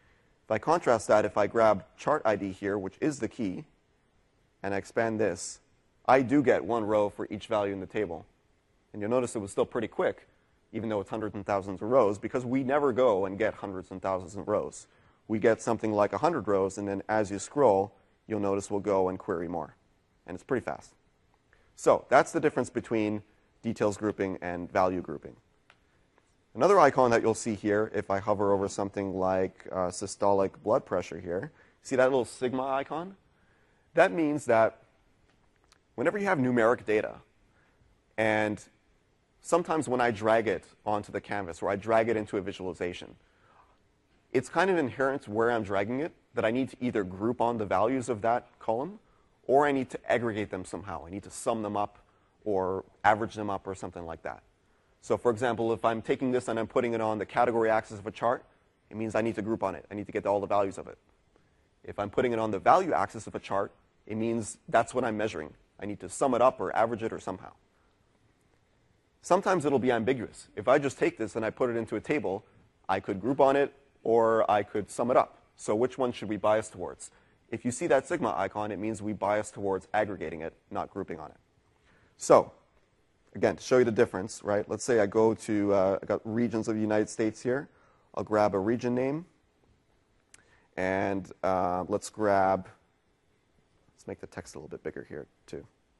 If I contrast that, if I grab chart I D here, which is the key, and I expand this, I do get one row for each value in the table. And you'll notice it was still pretty quick, even though it's hundreds and thousands of rows, because we never go and get hundreds and thousands of rows. We get something like one hundred rows, and then as you scroll, you'll notice we'll go and query more. And it's pretty fast. So that's the difference between details grouping and value grouping. Another icon that you'll see here, if I hover over something like uh, systolic blood pressure here, see that little sigma icon? That means that whenever you have numeric data, and sometimes when I drag it onto the canvas, or I drag it into a visualization, it's kind of inherent where I'm dragging it that I need to either group on the values of that column, or I need to aggregate them somehow. I need to sum them up or average them up or something like that. So for example, if I'm taking this and I'm putting it on the category axis of a chart, it means I need to group on it. I need to get all the values of it. If I'm putting it on the value axis of a chart, it means that's what I'm measuring. I need to sum it up or average it or somehow. Sometimes it'll be ambiguous. If I just take this and I put it into a table, I could group on it or I could sum it up. So which one should we bias towards? If you see that sigma icon, it means we bias towards aggregating it, not grouping on it. So again, to show you the difference, right? Let's say I go to, uh, I got regions of the United States here. I'll grab a region name. And uh, let's grab, let's make the text a little bit bigger here too.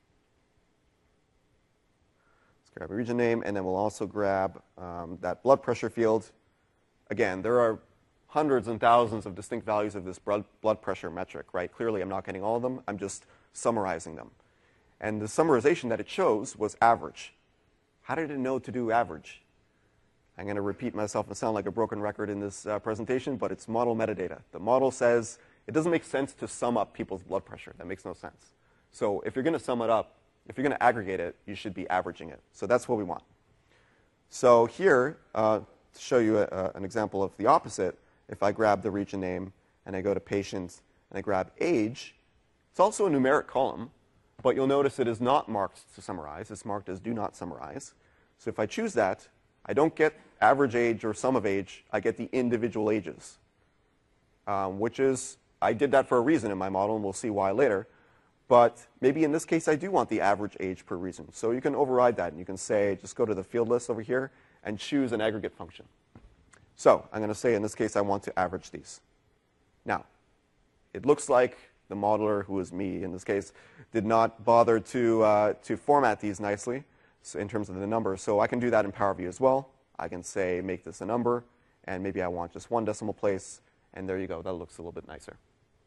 Let's grab a region name, and then we'll also grab um, that blood pressure field. Again, there are hundreds and thousands of distinct values of this blood, blood pressure metric, right? Clearly, I'm not getting all of them. I'm just summarizing them. And the summarization that it chose was average. How did it know to do average? I'm going to repeat myself and sound like a broken record in this uh, presentation, but it's model metadata. The model says it doesn't make sense to sum up people's blood pressure. That makes no sense. So if you're going to sum it up, if you're going to aggregate it, you should be averaging it. So that's what we want. So here, uh, to show you a, a, an example of the opposite, if I grab the region name and I go to patients and I grab age, it's also a numeric column. But you'll notice it is not marked to summarize. It's marked as do not summarize. So if I choose that, I don't get average age or sum of age. I get the individual ages, um, which is, I did that for a reason in my model, and we'll see why later. But maybe in this case, I do want the average age per region. So you can override that, and you can say, just go to the field list over here and choose an aggregate function. So I'm going to say, in this case, I want to average these. Now, it looks like the modeler, who is me in this case, did not bother to, uh, to format these nicely so in terms of the numbers. So I can do that in Power View as well. I can say, make this a number, and maybe I want just one decimal place, and there you go. That looks a little bit nicer.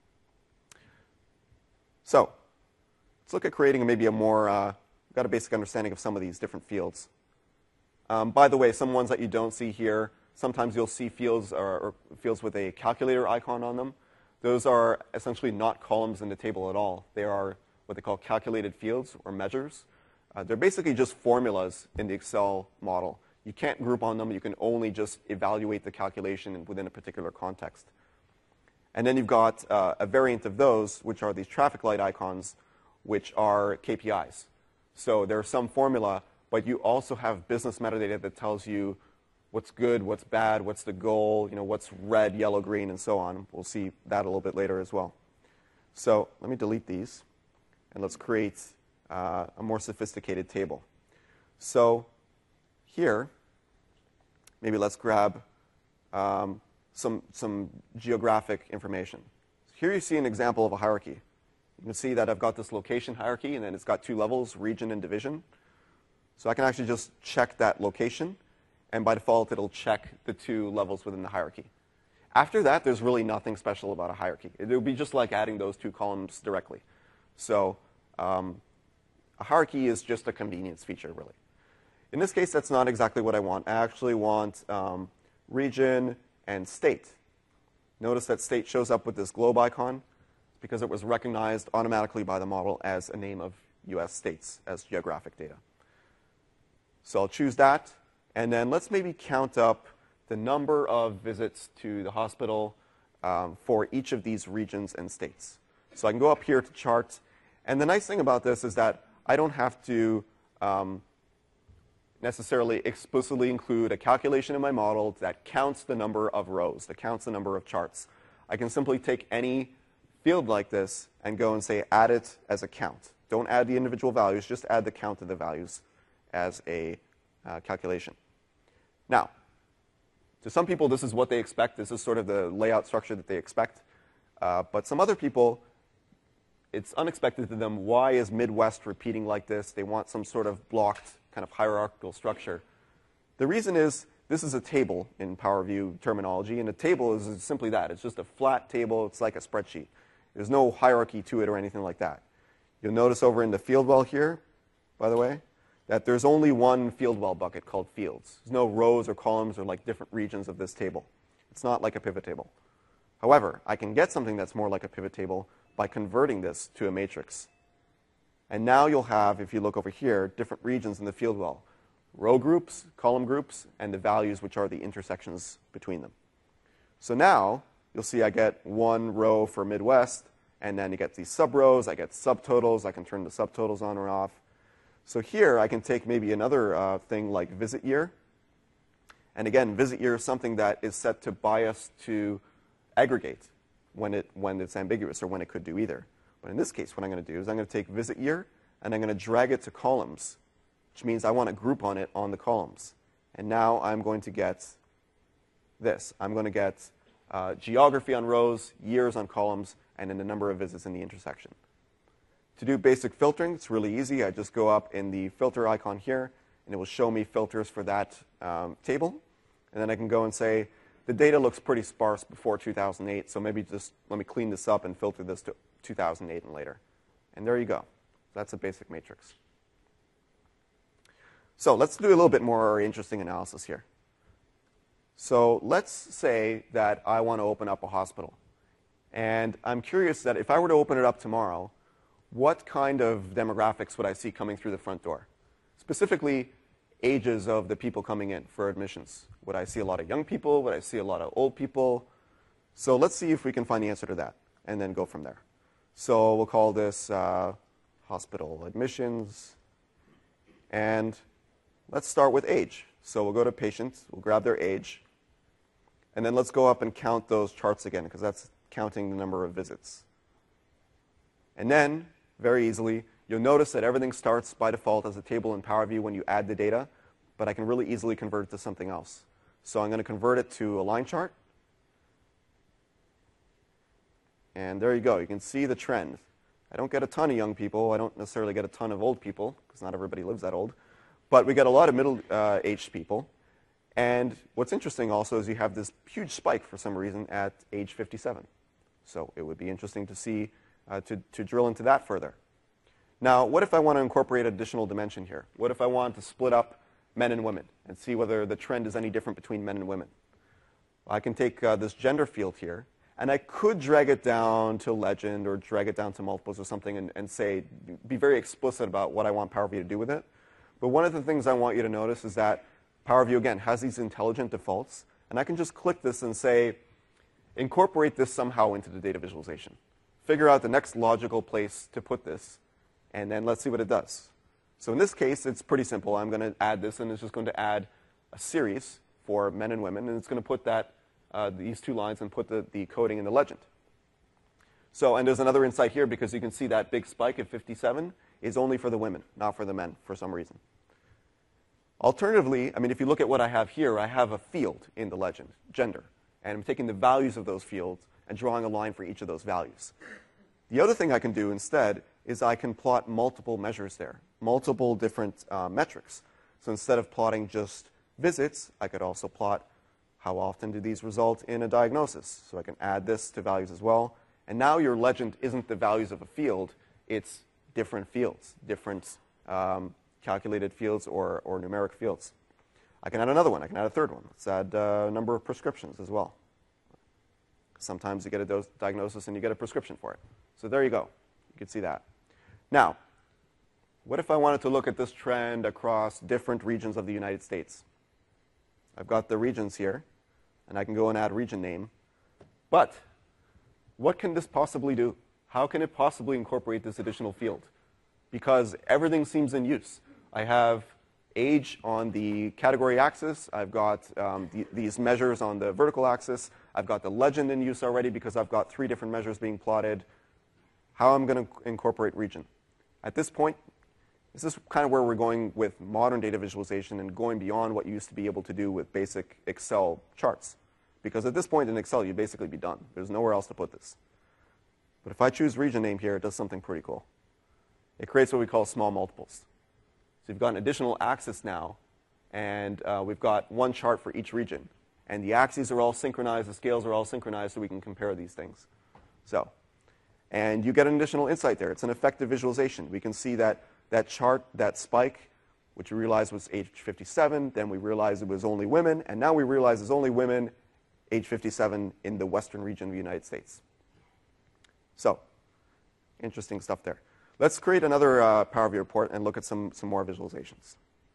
So let's look at creating maybe a more, uh, got a basic understanding of some of these different fields. Um, by the way, some ones that you don't see here, sometimes you'll see fields, or, or fields with a calculator icon on them. Those are essentially not columns in the table at all. They are what they call calculated fields or measures. Uh, they're basically just formulas in the Excel model. You can't group on them. You can only just evaluate the calculation within a particular context. And then you've got uh, a variant of those, which are these traffic light icons, which are K P Is. So there's some formula, but you also have business metadata that tells you what's good, what's bad, what's the goal, you know, what's red, yellow, green, and so on. We'll see that a little bit later as well. So let me delete these, and let's create uh, a more sophisticated table. So here, maybe let's grab um, some, some geographic information. Here you see an example of a hierarchy. You can see that I've got this location hierarchy, and then it's got two levels, region and division. So I can actually just check that location, and by default, it'll check the two levels within the hierarchy. After that, there's really nothing special about a hierarchy. It would be just like adding those two columns directly. So um, a hierarchy is just a convenience feature, really. In this case, that's not exactly what I want. I actually want um, region and state. Notice that state shows up with this globe icon because it was recognized automatically by the model as a name of U S states as geographic data. So I'll choose that. And then let's maybe count up the number of visits to the hospital um, for each of these regions and states. So I can go up here to charts. And the nice thing about this is that I don't have to um, necessarily explicitly include a calculation in my model that counts the number of rows, that counts the number of charts. I can simply take any field like this and go and say add it as a count. Don't add the individual values, just add the count of the values as a uh, calculation. Now, to some people, this is what they expect. This is sort of the layout structure that they expect. Uh, but some other people, it's unexpected to them. Why is Midwest repeating like this? They want some sort of blocked kind of hierarchical structure. The reason is this is a table in PowerView terminology, and a table is simply that. It's just a flat table. It's like a spreadsheet. There's no hierarchy to it or anything like that. You'll notice over in the field well here, by the way, that there's only one field well bucket called fields. There's no rows or columns or like different regions of this table. It's not like a pivot table. However, I can get something that's more like a pivot table by converting this to a matrix. And now you'll have, if you look over here, different regions in the field well. Row groups, column groups, and the values, which are the intersections between them. So now you'll see I get one row for Midwest, and then you get these sub-rows. I get subtotals. I can turn the subtotals on or off. So here I can take maybe another uh, thing like visit year. And again, visit year is something that is set to bias to aggregate when, it, when it's ambiguous or when it could do either. But in this case, what I'm going to do is I'm going to take visit year, and I'm going to drag it to columns, which means I want to group on it on the columns. And now I'm going to get this. I'm going to get uh, geography on rows, years on columns, and then the number of visits in the intersection. To do basic filtering, it's really easy. I just go up in the filter icon here, and it will show me filters for that um, table. And then I can go and say, the data looks pretty sparse before two thousand eight, so maybe just let me clean this up and filter this to two thousand eight and later. And there you go. That's a basic matrix. So let's do a little bit more interesting analysis here. So let's say that I want to open up a hospital. And I'm curious that if I were to open it up tomorrow, what kind of demographics would I see coming through the front door? Specifically, ages of the people coming in for admissions. Would I see a lot of young people? Would I see a lot of old people? So let's see if we can find the answer to that, and then go from there. So we'll call this uh, hospital admissions. And let's start with age. So we'll go to patients. We'll grab their age. And then let's go up and count those charts again, because that's counting the number of visits. And then, very easily, you'll notice that everything starts by default as a table in PowerView when you add the data, but I can really easily convert it to something else. So I'm going to convert it to a line chart. And there you go. You can see the trend. I don't get a ton of young people. I don't necessarily get a ton of old people, because not everybody lives that old. But we get a lot of middle-aged uh, people. And what's interesting also is you have this huge spike for some reason at age fifty-seven. So it would be interesting to see, uh, to, to drill into that further. Now, what if I want to incorporate additional dimension here? What if I want to split up men and women and see whether the trend is any different between men and women? I can take uh, this gender field here, and I could drag it down to legend or drag it down to multiples or something and, and say, be very explicit about what I want PowerView to do with it. But one of the things I want you to notice is that PowerView, again, has these intelligent defaults, and I can just click this and say, incorporate this somehow into the data visualization. Figure out the next logical place to put this, and then let's see what it does. So in this case, it's pretty simple. I'm going to add this, and it's just going to add a series for men and women, and it's going to put that, uh, these two lines and put the, the coding in the legend. So, and there's another insight here, because you can see that big spike at fifty-seven is only for the women, not for the men, for some reason. Alternatively, I mean, if you look at what I have here, I have a field in the legend, gender. And I'm taking the values of those fields and drawing a line for each of those values. The other thing I can do instead is I can plot multiple measures there, multiple different uh, metrics. So instead of plotting just visits, I could also plot how often do these result in a diagnosis. So I can add this to values as well. And now your legend isn't the values of a field, it's different fields, different um, calculated fields or, or numeric fields. I can add another one. I can add a third one. Let's add a uh, number of prescriptions as well. Sometimes you get a diagnosis and you get a prescription for it. So there you go. You can see that. Now, what if I wanted to look at this trend across different regions of the United States? I've got the regions here, and I can go and add region name. But what can this possibly do? How can it possibly incorporate this additional field? Because everything seems in use. I have age on the category axis. I've got um, the, these measures on the vertical axis. I've got the legend in use already because I've got three different measures being plotted. How I'm going to incorporate region. At this point, this is kind of where we're going with modern data visualization and going beyond what you used to be able to do with basic Excel charts. Because at this point in Excel, you'd basically be done. There's nowhere else to put this. But if I choose region name here, it does something pretty cool. It creates what we call small multiples. So you've got an additional axis now, and uh, we've got one chart for each region. And the axes are all synchronized, the scales are all synchronized, so we can compare these things. So, and you get an additional insight there. It's an effective visualization. We can see that that chart, that spike, which we realized was age fifty-seven, then we realized it was only women, and now we realize it's only women age fifty-seven in the western region of the United States. So, interesting stuff there. Let's create another uh, Power View report and look at some, some more visualizations.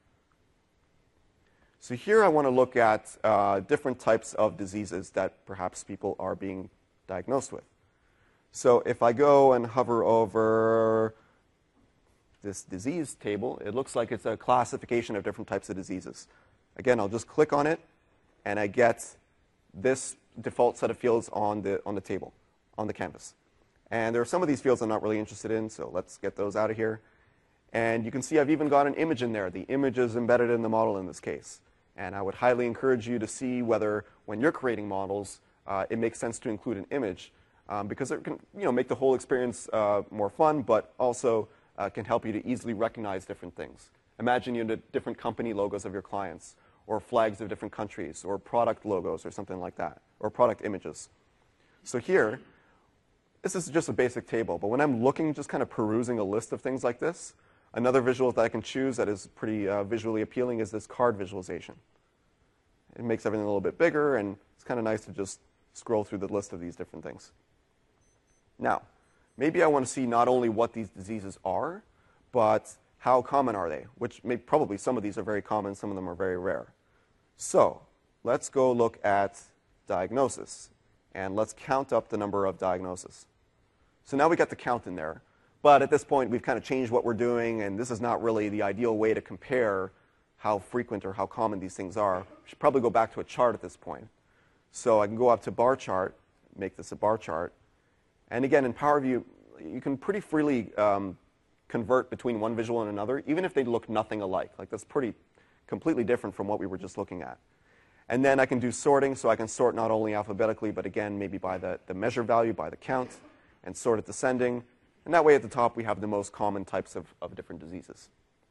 So here I want to look at uh, different types of diseases that perhaps people are being diagnosed with. So if I go and hover over this disease table, it looks like it's a classification of different types of diseases. Again, I'll just click on it, and I get this default set of fields on the, on the table, on the canvas. And there are some of these fields I'm not really interested in, so let's get those out of here. And you can see I've even got an image in there. The image is embedded in the model in this case. And I would highly encourage you to see whether, when you're creating models, uh, it makes sense to include an image, um, because it can, you know, make the whole experience uh, more fun, but also uh, can help you to easily recognize different things. Imagine you had different company logos of your clients, or flags of different countries, or product logos, or something like that, or product images. So here, this is just a basic table, but when I'm looking, just kind of perusing a list of things like this, another visual that I can choose that is pretty uh, visually appealing is this card visualization. It makes everything a little bit bigger, and it's kind of nice to just scroll through the list of these different things. Now, maybe I want to see not only what these diseases are, but how common are they, which may, probably some of these are very common, some of them are very rare. So let's go look at diagnosis, and let's count up the number of diagnoses. So now we got the count in there. But at this point, we've kind of changed what we're doing, and this is not really the ideal way to compare how frequent or how common these things are. We should probably go back to a chart at this point. So I can go up to bar chart, make this a bar chart. And again, in Power View, you can pretty freely um, convert between one visual and another, even if they look nothing alike. Like, that's pretty completely different from what we were just looking at. And then I can do sorting, so I can sort not only alphabetically, but again, maybe by the, the measure value, by the count, and sort it descending. And that way at the top we have the most common types of, of different diseases.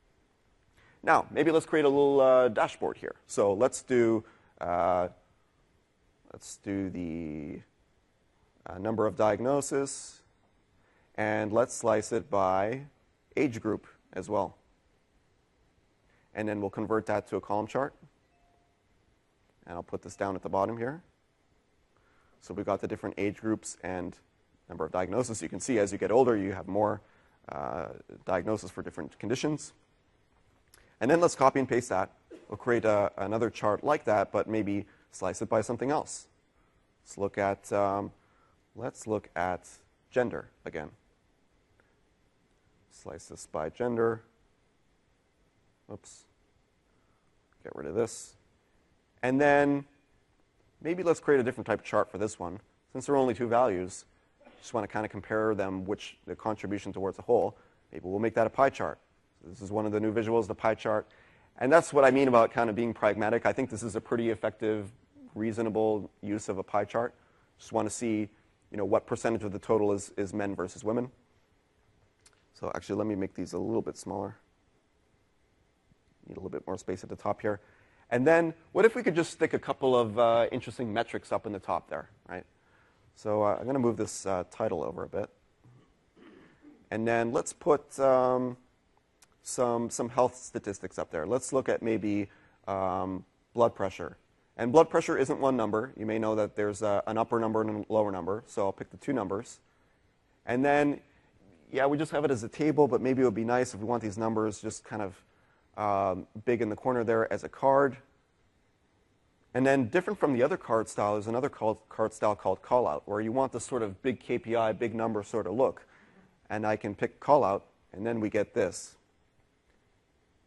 Now, maybe let's create a little uh, dashboard here. So let's do, uh, let's do the uh, number of diagnoses, and let's slice it by age group as well. And then we'll convert that to a column chart. And I'll put this down at the bottom here. So we've got the different age groups and number of diagnoses. You can see as you get older, you have more uh, diagnoses for different conditions. And then let's copy and paste that. We'll create a, another chart like that, but maybe slice it by something else. Let's look at, um, let's look at gender again. Slice this by gender. Oops. Get rid of this. And then maybe let's create a different type of chart for this one. Since there are only two values, just want to kind of compare them, which the contribution towards the whole. Maybe we'll make that a pie chart. So this is one of the new visuals, the pie chart. And that's what I mean about kind of being pragmatic. I think this is a pretty effective, reasonable use of a pie chart. Just want to see, you know, what percentage of the total is, is men versus women. So actually, let me make these a little bit smaller. Need a little bit more space at the top here. And then what if we could just stick a couple of uh, interesting metrics up in the top there, right? So uh, I'm going to move this uh, title over a bit. And then let's put um, some, some health statistics up there. Let's look at maybe um, blood pressure. And blood pressure isn't one number. You may know that there's a, an upper number and a lower number. So I'll pick the two numbers. And then, yeah, we just have it as a table, but maybe it would be nice if we want these numbers just kind of um, big in the corner there as a card. And then different from the other card style is another card style called callout, where you want this sort of big K P I, big number sort of look. And I can pick callout, and then we get this.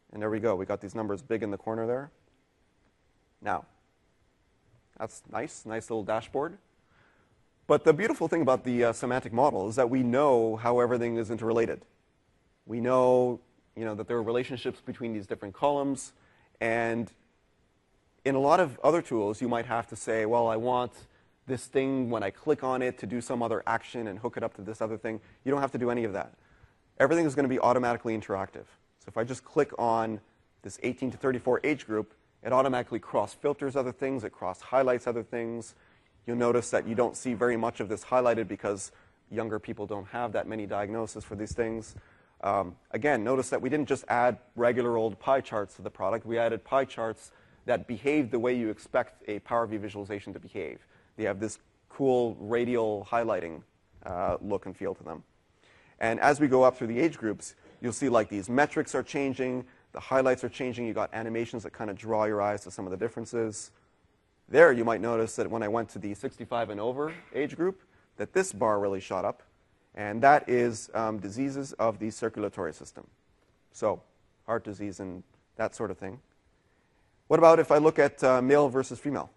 And there we go. We got these numbers big in the corner there. Now, that's nice, nice little dashboard. But the beautiful thing about the uh, semantic model is that we know how everything is interrelated. We know, you know, that there are relationships between these different columns. And in a lot of other tools, you might have to say, well, I want this thing when I click on it to do some other action and hook it up to this other thing. You don't have to do any of that. Everything is going to be automatically interactive. So if I just click on this eighteen to thirty-four age group, it automatically cross-filters other things. It cross-highlights other things. You'll notice that you don't see very much of this highlighted because younger people don't have that many diagnoses for these things. Um, again, notice that we didn't just add regular old pie charts to the product. We added pie charts that behave the way you expect a Power View visualization to behave. They have this cool radial highlighting uh, look and feel to them. And as we go up through the age groups, you'll see like these metrics are changing, the highlights are changing, you got animations that kind of draw your eyes to some of the differences. There you might notice that when I went to the sixty-five and over age group, that this bar really shot up, and that is um, diseases of the circulatory system. So heart disease and that sort of thing. What about if I look at uh, male versus female?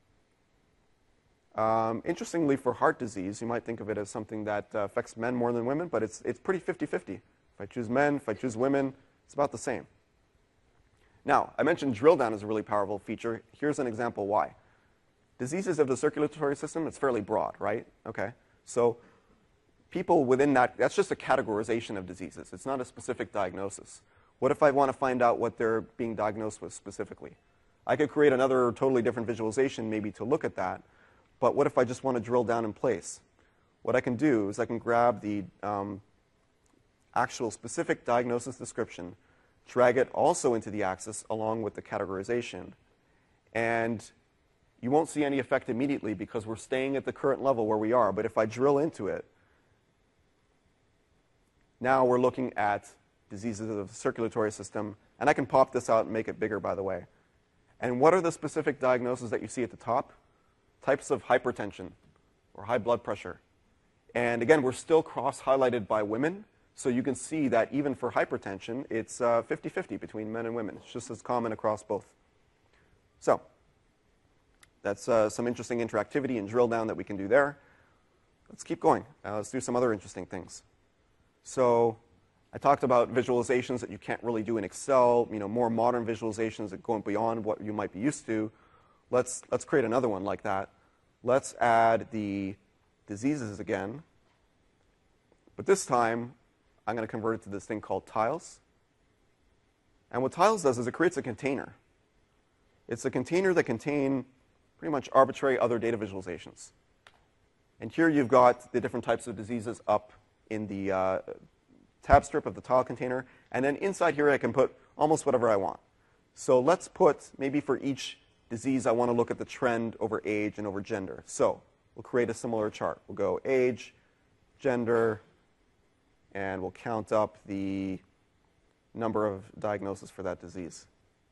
Um, interestingly, for heart disease, you might think of it as something that uh, affects men more than women, but it's, it's pretty fifty fifty. If I choose men, if I choose women, it's about the same. Now, I mentioned drill down is a really powerful feature. Here's an example why. Diseases of the circulatory system, it's fairly broad, right? Okay. So people within that, that's just a categorization of diseases. It's not a specific diagnosis. What if I want to find out what they're being diagnosed with specifically? I could create another totally different visualization maybe to look at that. But what if I just want to drill down in place? What I can do is I can grab the um, actual specific diagnosis description, drag it also into the axis along with the categorization, and you won't see any effect immediately because we're staying at the current level where we are. But if I drill into it, now we're looking at diseases of the circulatory system, and I can pop this out and make it bigger, by the way. And what are the specific diagnoses that you see at the top? Types of hypertension or high blood pressure. And again, we're still cross-highlighted by women, so you can see that even for hypertension, it's fifty fifty uh, between men and women. It's just as common across both. So that's uh, some interesting interactivity and drill down that we can do there. Let's keep going. Uh, let's do some other interesting things. So I talked about visualizations that you can't really do in Excel, you know, more modern visualizations that go beyond what you might be used to. Let's, let's create another one like that. Let's add the diseases again. But this time, I'm going to convert it to this thing called tiles. And what tiles does is it creates a container. It's a container that contains pretty much arbitrary other data visualizations. And here you've got the different types of diseases up in the uh, tab strip of the tile container. And then inside here, I can put almost whatever I want. So let's put, maybe for each disease, I want to look at the trend over age and over gender. So we'll create a similar chart. We'll go age, gender, and we'll count up the number of diagnoses for that disease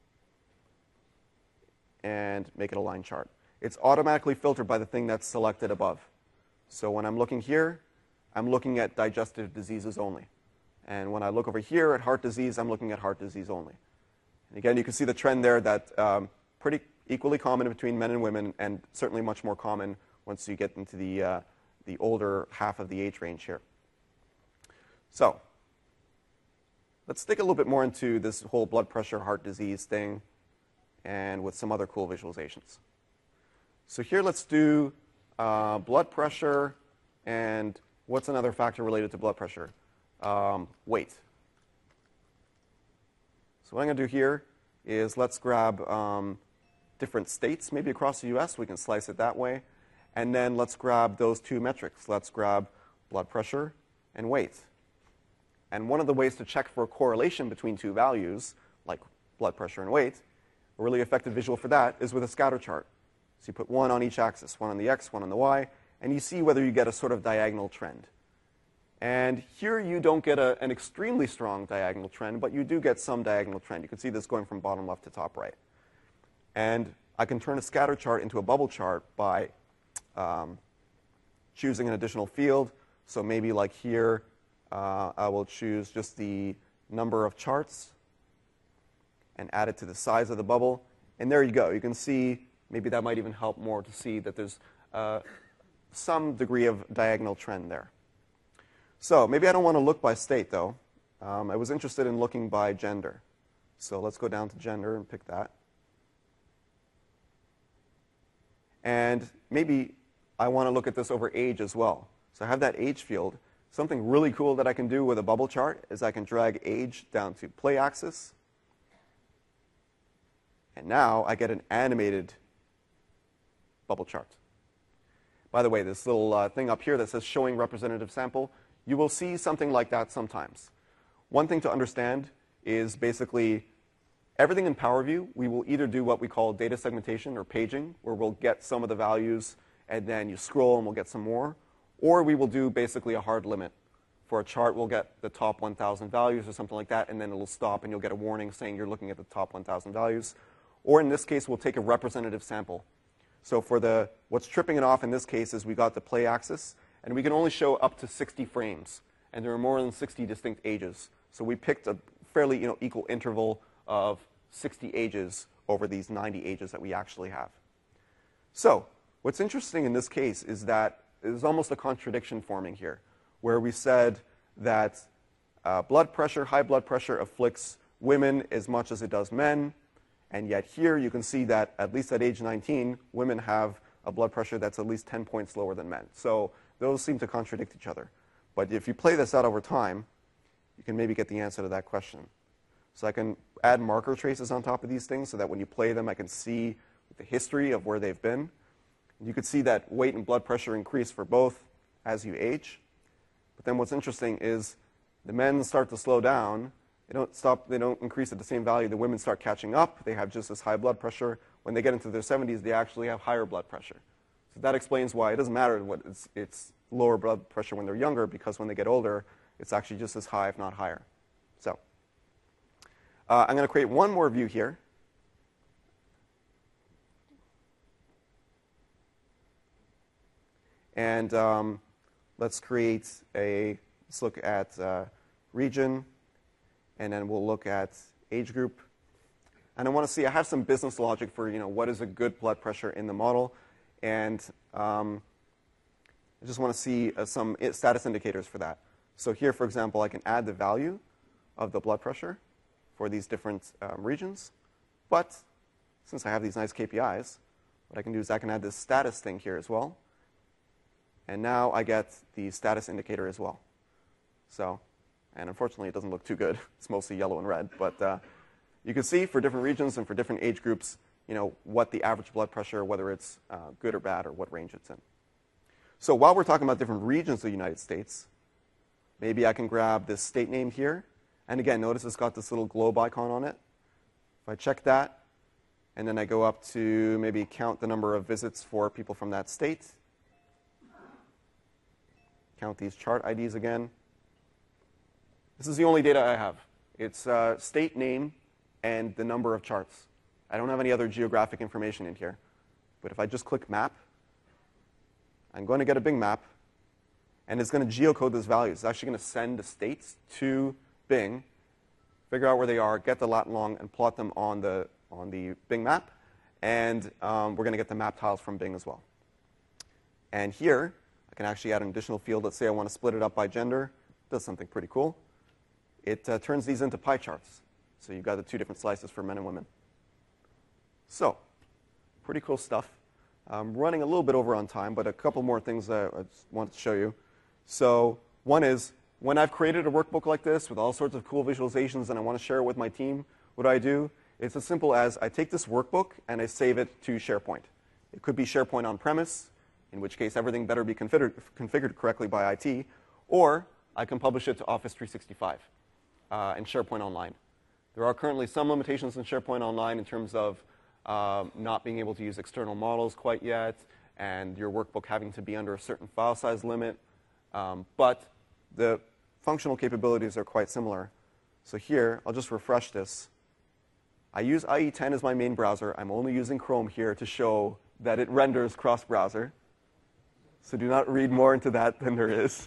and make it a line chart. It's automatically filtered by the thing that's selected above. So when I'm looking here, I'm looking at digestive diseases only. And when I look over here at heart disease, I'm looking at heart disease only. And again, you can see the trend there that um, pretty equally common between men and women, and certainly much more common once you get into the, uh, the older half of the age range here. So let's dig a little bit more into this whole blood pressure, heart disease thing, and with some other cool visualizations. So here let's do uh, blood pressure, and what's another factor related to blood pressure? Um, weight. So what I'm going to do here is let's grab um, different states, maybe across the U S. We can slice it that way. And then let's grab those two metrics. Let's grab blood pressure and weight. And one of the ways to check for a correlation between two values, like blood pressure and weight, a really effective visual for that is with a scatter chart. So you put one on each axis, one on the x, one on the y, and you see whether you get a sort of diagonal trend. And here you don't get a, an extremely strong diagonal trend, but you do get some diagonal trend. You can see this going from bottom left to top right. And I can turn a scatter chart into a bubble chart by um, choosing an additional field. So maybe like here, uh, I will choose just the number of charts. and add it to the size of the bubble. And there you go. You can see, maybe that might even help more to see that there's uh, some degree of diagonal trend there. So maybe I don't want to look by state, though. Um, I was interested in looking by gender. So let's go down to gender and pick that. And maybe I want to look at this over age as well. So I have that age field. Something really cool that I can do with a bubble chart is I can drag age down to play axis. And now I get an animated bubble chart. By the way, this little uh, thing up here that says showing representative sample, you will see something like that sometimes. One thing to understand is basically everything in PowerView, we will either do what we call data segmentation or paging, where we'll get some of the values and then you scroll and we'll get some more. Or we will do basically a hard limit. For a chart, we'll get the top one thousand values or something like that, and then it'll stop and you'll get a warning saying you're looking at the top one thousand values. Or in this case, we'll take a representative sample. So for the, what's tripping it off in this case is we got the play axis, and we can only show up to sixty frames. And there are more than sixty distinct ages. So we picked a fairly you know, equal interval of sixty ages over these ninety ages that we actually have. So what's interesting in this case is that there's almost a contradiction forming here, where we said that uh, blood pressure, high blood pressure afflicts women as much as it does men. And yet here you can see that at least at age nineteen, women have a blood pressure that's at least ten points lower than men. So those seem to contradict each other. But if you play this out over time, you can maybe get the answer to that question. So I can add marker traces on top of these things so that when you play them, I can see the history of where they've been. And you could see that weight and blood pressure increase for both as you age. But then what's interesting is the men start to slow down. They don't stop, they don't increase at the same value. The women start catching up. They have just as high blood pressure. When they get into their seventies, they actually have higher blood pressure. So that explains why it doesn't matter what it's, it's lower blood pressure when they're younger, because when they get older, it's actually just as high, if not higher. So uh, I'm going to create one more view here. And um, let's create a, let's look at uh, region, and then we'll look at age group. And I want to see, I have some business logic for, you know, what is a good blood pressure in the model. And um, I just want to see uh, some status indicators for that. So here, for example, I can add the value of the blood pressure for these different um, regions. But since I have these nice K P Is, what I can do is I can add this status thing here as well. And now I get the status indicator as well. So, and unfortunately, it doesn't look too good. It's mostly yellow and red. But uh, you can see for different regions and for different age groups, you know, what the average blood pressure, whether it's uh, good or bad, or what range it's in. So while we're talking about different regions of the United States, maybe I can grab this state name here. And again, notice it's got this little globe icon on it. If I check that, and then I go up to maybe count the number of visits for people from that state, count these chart I Ds again. This is the only data I have. It's uh, state name and the number of charts. I don't have any other geographic information in here. But if I just click map, I'm going to get a Bing map, and it's going to geocode those values. It's actually going to send the states to Bing, figure out where they are, get the lat and long, and plot them on the, on the Bing map. And um, we're going to get the map tiles from Bing as well. And here, I can actually add an additional field. Let's say I want to split it up by gender. It does something pretty cool. It uh, turns these into pie charts. So you've got the two different slices for men and women. So pretty cool stuff. I'm running a little bit over on time, but a couple more things I just wanted to show you. So one is, when I've created a workbook like this with all sorts of cool visualizations and I want to share it with my team, what do I do? It's as simple as I take this workbook and I save it to SharePoint. It could be SharePoint on-premise, in which case everything better be configured, configured correctly by I T, or I can publish it to Office three sixty-five uh, and SharePoint Online. There are currently some limitations in SharePoint Online in terms of um, not being able to use external models quite yet, and your workbook having to be under a certain file size limit. Um, but the functional capabilities are quite similar. So here, I'll just refresh this. I use I E ten as my main browser. I'm only using Chrome here to show that it renders cross-browser. So do not read more into that than there is.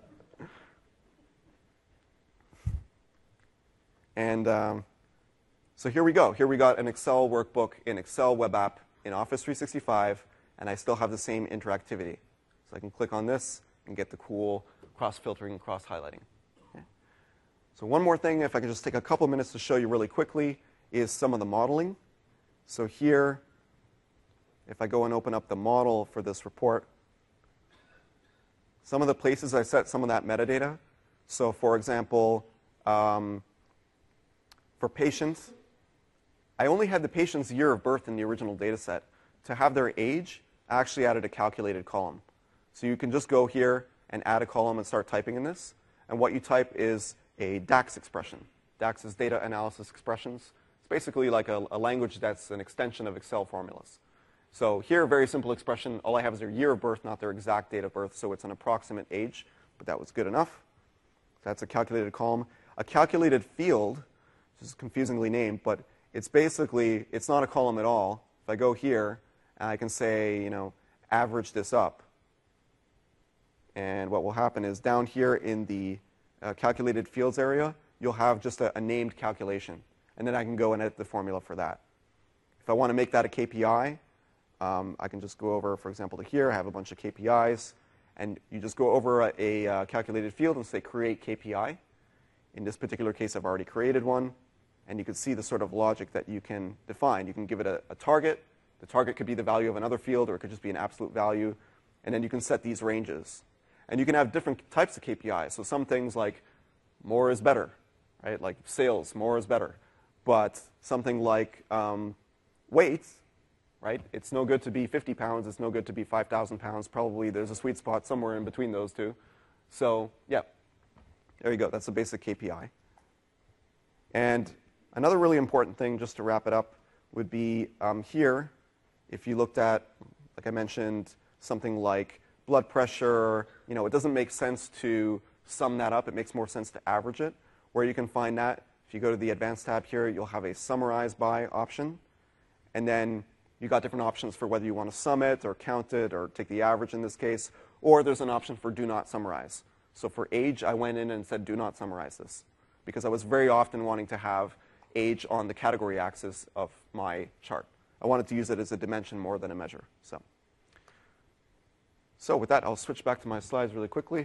And um, So here we go. Here we got an Excel workbook in Excel web app in Office three sixty-five, and I still have the same interactivity. So I can click on this and get the cool cross-filtering and cross-highlighting. Okay. So one more thing, if I can just take a couple minutes to show you really quickly, is some of the modeling. So here, if I go and open up the model for this report, some of the places I set some of that metadata. So for example, um, for patients, I only had the patient's year of birth in the original data set. To have their age, I actually added a calculated column. So you can just go here and add a column and start typing in this. And what you type is a DAX expression. DAX is data analysis expressions. It's basically like a, a language that's an extension of Excel formulas. So here, very simple expression. All I have is their year of birth, not their exact date of birth. So it's an approximate age, but that was good enough. That's a calculated column. A calculated field, which is confusingly named, but it's basically, it's not a column at all. If I go here, and I can say, you know, average this up. And what will happen is down here in the uh, calculated fields area, you'll have just a, a named calculation. And then I can go and edit the formula for that. If I want to make that a K P I, um, I can just go over, for example, to here. I have a bunch of K P Is. And you just go over a, a uh, calculated field and say create K P I. In this particular case, I've already created one. And you can see the sort of logic that you can define. You can give it a, a target. The target could be the value of another field, or it could just be an absolute value. And then you can set these ranges. And you can have different types of K P Is. So some things like more is better, right? Like sales, more is better. But something like um, weight, right? It's no good to be fifty pounds. It's no good to be five thousand pounds. Probably there's a sweet spot somewhere in between those two. So yeah, there you go. That's a basic K P I. And another really important thing, just to wrap it up, would be um, here, if you looked at, like I mentioned, something like blood pressure, you know, it doesn't make sense to sum that up. It makes more sense to average it. Where you can find that, if you go to the Advanced tab here, you'll have a Summarize By option. And then you got different options for whether you want to sum it or count it or take the average in this case. Or there's an option for Do Not Summarize. So for age, I went in and said, do not summarize this. Because I was very often wanting to have age on the category axis of my chart. I wanted to use it as a dimension more than a measure. So, so with that, I'll switch back to my slides really quickly.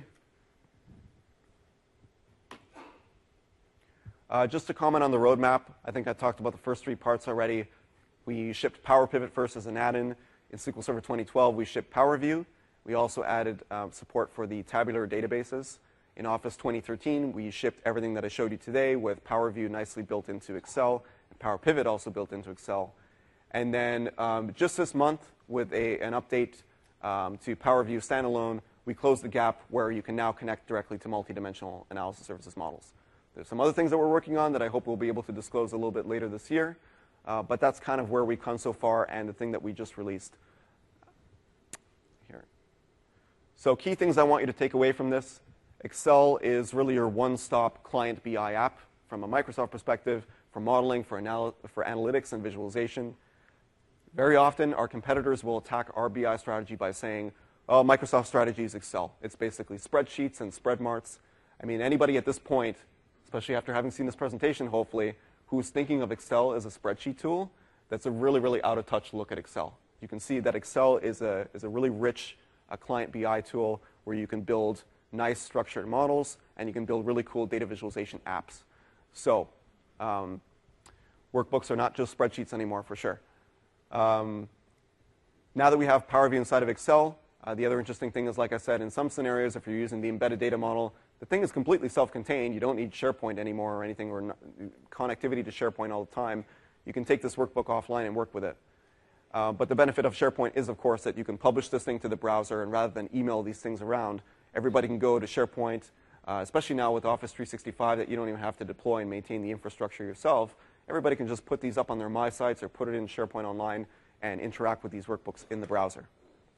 Uh, just to comment on the roadmap, I think I talked about the first three parts already. We shipped Power Pivot first as an add-in. In S Q L Server twenty twelve, we shipped Power View. We also added uh, support for the tabular databases. In Office twenty thirteen, we shipped everything that I showed you today with Power View nicely built into Excel, and Power Pivot also built into Excel. And then um, just this month, with a, an update um, to Power View Standalone, we closed the gap where you can now connect directly to multidimensional analysis services models. There's some other things that we're working on that I hope we'll be able to disclose a little bit later this year. Uh, but that's kind of where we've come so far and the thing that we just released here. So key things I want you to take away from this. Excel is really your one-stop client B I app from a Microsoft perspective for modeling, for, anal for analytics and visualization. Very often, our competitors will attack our B I strategy by saying, oh, Microsoft strategy is Excel. It's basically spreadsheets and spread marts. I mean, anybody at this point, especially after having seen this presentation, hopefully, who's thinking of Excel as a spreadsheet tool, that's a really, really out-of-touch look at Excel. You can see that Excel is a, is a really rich uh, client B I tool where you can build nice structured models, and you can build really cool data visualization apps. So um, workbooks are not just spreadsheets anymore, for sure. Um, now that we have Power View inside of Excel, uh, the other interesting thing is, like I said, in some scenarios, if you're using the embedded data model, the thing is completely self-contained. You don't need SharePoint anymore or anything, or not, connectivity to SharePoint all the time. You can take this workbook offline and work with it. Uh, but the benefit of SharePoint is, of course, that you can publish this thing to the browser, and rather than email these things around, everybody can go to SharePoint, uh, especially now with Office three sixty-five that you don't even have to deploy and maintain the infrastructure yourself. Everybody can just put these up on their My Sites or put it in SharePoint Online and interact with these workbooks in the browser.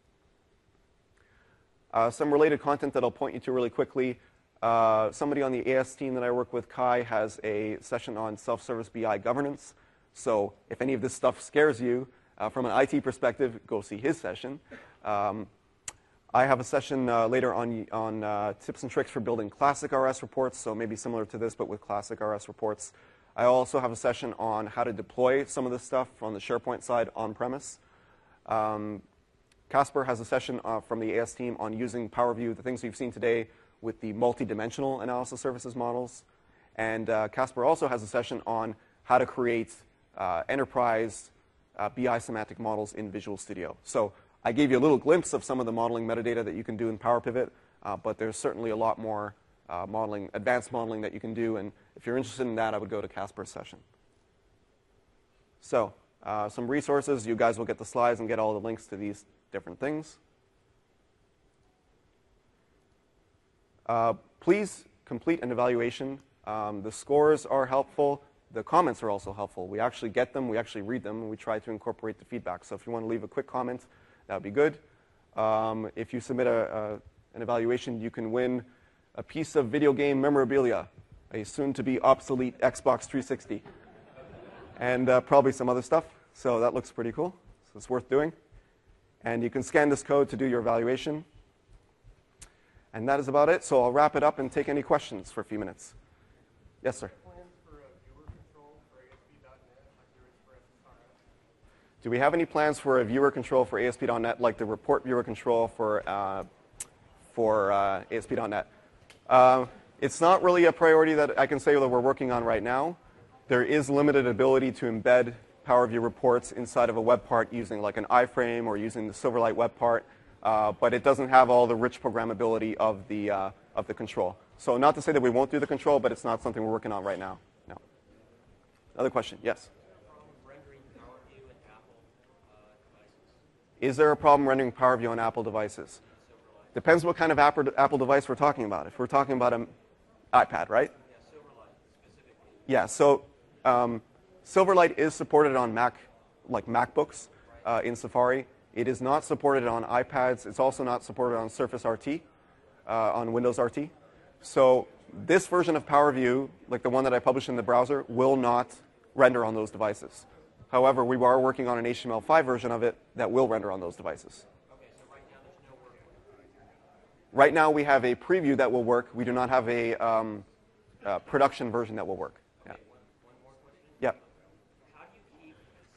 Uh, some related content that I'll point you to really quickly. Uh, somebody on the A S team that I work with, Kai, has a session on self-service B I governance. So if any of this stuff scares you, uh, from an I T perspective, go see his session. Um, I have a session uh, later on, on uh, tips and tricks for building classic R S reports, so maybe similar to this, but with classic R S reports. I also have a session on how to deploy some of this stuff on the SharePoint side on-premise. Um, Casper has a session uh, from the A S team on using PowerView, the things we've seen today, with the multi-dimensional analysis services models. And uh, Casper also has a session on how to create uh, enterprise uh, B I semantic models in Visual Studio. So I gave you a little glimpse of some of the modeling metadata that you can do in PowerPivot, uh, but there's certainly a lot more uh, modeling, advanced modeling that you can do. And if you're interested in that, I would go to Casper's session. So uh, some resources. You guys will get the slides and get all the links to these different things. Uh, please complete an evaluation. Um, the scores are helpful. The comments are also helpful. We actually get them. We actually read them. And we try to incorporate the feedback. So if you want to leave a quick comment, that would be good. Um, if you submit a, a, an evaluation, you can win a piece of video game memorabilia, a soon-to-be obsolete Xbox three sixty, and uh, probably some other stuff. So that looks pretty cool. So it's worth doing. And you can scan this code to do your evaluation. And that is about it. So I'll wrap it up and take any questions for a few minutes. Yes, sir. Do we have any plans for a viewer control for A S P dot net, like the report viewer control for, uh, for uh, A S P dot net? Uh, it's not really a priority that I can say that we're working on right now. There is limited ability to embed PowerView reports inside of a web part using like an iframe or using the Silverlight web part, uh, but it doesn't have all the rich programmability of the, uh, of the control. So not to say that we won't do the control, but it's not something we're working on right now. No. Another question? Yes? Is there a problem rendering PowerView on Apple devices? Depends what kind of Apple device we're talking about. If we're talking about an iPad, right? Yeah, so um, Silverlight is supported on Mac, like MacBooks uh, in Safari. It is not supported on iPads. It's also not supported on Surface R T, uh, on Windows R T. So this version of PowerView, like the one that I published in the browser, will not render on those devices. However, we are working on an H T M L five version of it that will render on those devices. Okay, so right now there's no work for it. Right now we have a preview that will work. We do not have a um, uh, production version that will work. Okay, Yeah. one, one more question. Yeah. How do you keep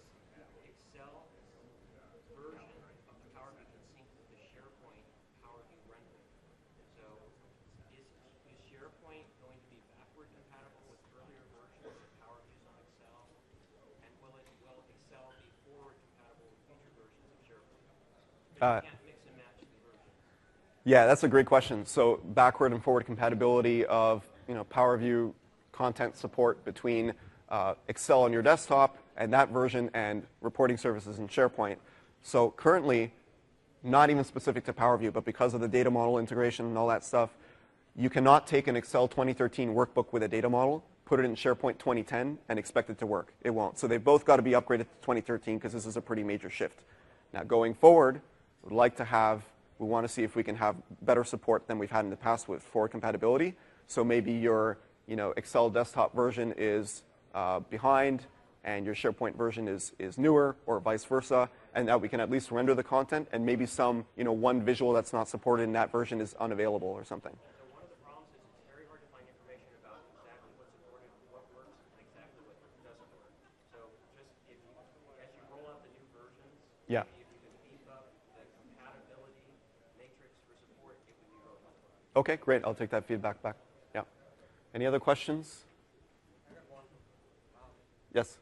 Excel version of the PowerView in sync with the SharePoint PowerView rendering? So is, is SharePoint going to be backward compatible with earlier versions of PowerViews on Excel? And will it will Excel be forward compatible with future versions of SharePoint? Because you can't mix and match the versions. Yeah, that's a great question. So backward and forward compatibility of you know PowerView content support between uh, Excel on your desktop and that version and reporting services in SharePoint. So currently, not even specific to PowerView, but because of the data model integration and all that stuff, you cannot take an Excel twenty thirteen workbook with a data model, put it in SharePoint twenty ten, and expect it to work. It won't. So they've both got to be upgraded to twenty thirteen because this is a pretty major shift. Now going forward, we'd like to have, we want to see if we can have better support than we've had in the past with forward compatibility. So maybe your you know, Excel desktop version is uh, behind and your SharePoint version is, is newer, or vice versa, and that we can at least render the content, and maybe some you know, one visual that's not supported in that version is unavailable or something. So one of the problems is it's very hard to find information about exactly what's supported, what works, and exactly what doesn't work. So just if you, as you roll out the new versions, Yeah. if you can beef up the compatibility matrix for support, it would be really helpful. Okay, great. I'll take that feedback back. Yeah. Any other questions? Yes.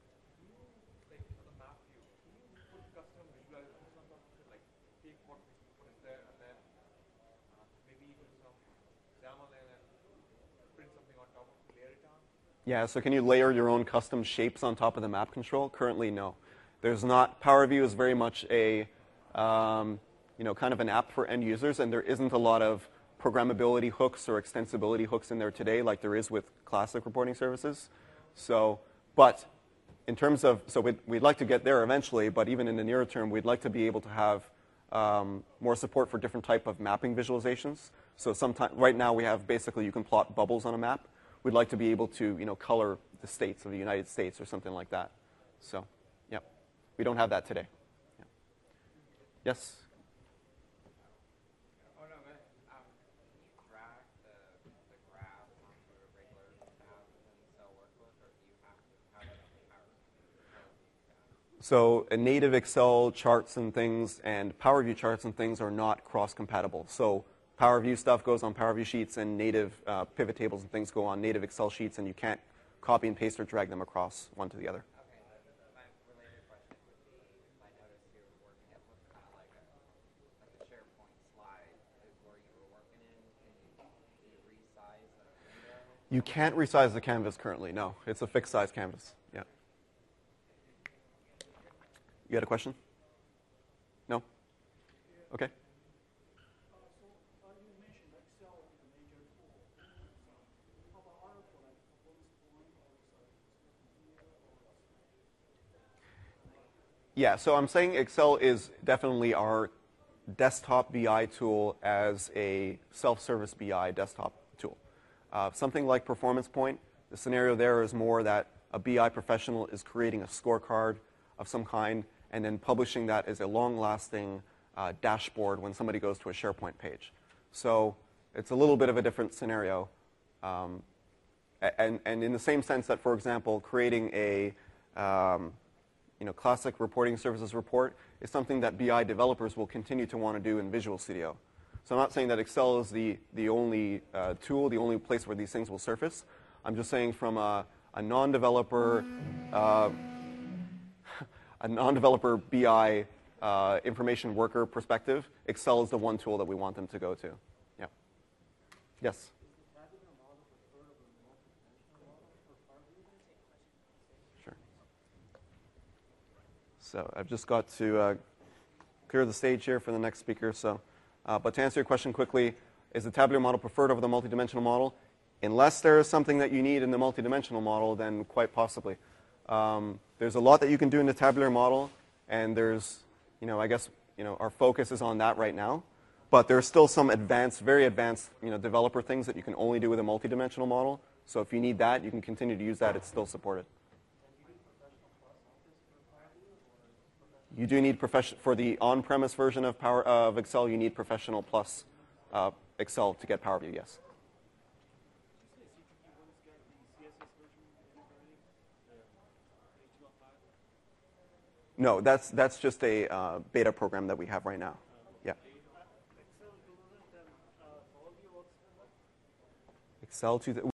Yeah, so can you layer your own custom shapes on top of the map control? Currently, no. There's not. PowerView is very much a, um, you know, kind of an app for end users, and there isn't a lot of programmability hooks or extensibility hooks in there today like there is with classic reporting services. So, but in terms of, so we'd, we'd like to get there eventually, but even in the nearer term, we'd like to be able to have um, more support for different type of mapping visualizations. So sometime, right now we have basically you can plot bubbles on a map. We'd like to be able to, you know, color the states of the United States or something like that. So, yeah, we don't have that today. Yeah. Yes? So a native Excel charts and things and Power View charts and things are not cross-compatible. So Power View stuff goes on Power View sheets, and native uh, pivot tables and things go on native Excel sheets, and you can't copy and paste or drag them across one to the other. Okay. My related question would be, I noticed you were working, it looked kind of like a, like a SharePoint slide is where you were working in. Can you, can you resize a window? You can't resize the canvas currently, no. It's a fixed size canvas, yeah. You had a question? No? Okay. Yeah, so I'm saying Excel is definitely our desktop B I tool as a self-service B I desktop tool. Uh, something like Performance Point, the scenario there is more that a B I professional is creating a scorecard of some kind and then publishing that as a long-lasting uh, dashboard when somebody goes to a SharePoint page. So it's a little bit of a different scenario. Um, and, and in the same sense that, for example, creating a um, you know, classic reporting services report is something that B I developers will continue to want to do in Visual Studio. So I'm not saying that Excel is the, the only uh, tool, the only place where these things will surface. I'm just saying from a, a non-developer uh, a non-developer B I uh, information worker perspective, Excel is the one tool that we want them to go to. Yeah. Yes? Sure. So I've just got to uh, clear the stage here for the next speaker. So, uh, but to answer your question quickly, is the tabular model preferred over the multidimensional model? Unless there is something that you need in the multidimensional model, then quite possibly. Um, there's a lot that you can do in the tabular model, and there's, you know, I guess, you know, our focus is on that right now. But there's still some advanced, very advanced, you know, developer things that you can only do with a multidimensional model. So if you need that, you can continue to use that. It's still supported. You do need professional for the on-premise version of Power of Excel. You need Professional Plus uh, Excel to get Power View. Yes. No, that's that's just a uh, beta program that we have right now. Yeah. Excel two.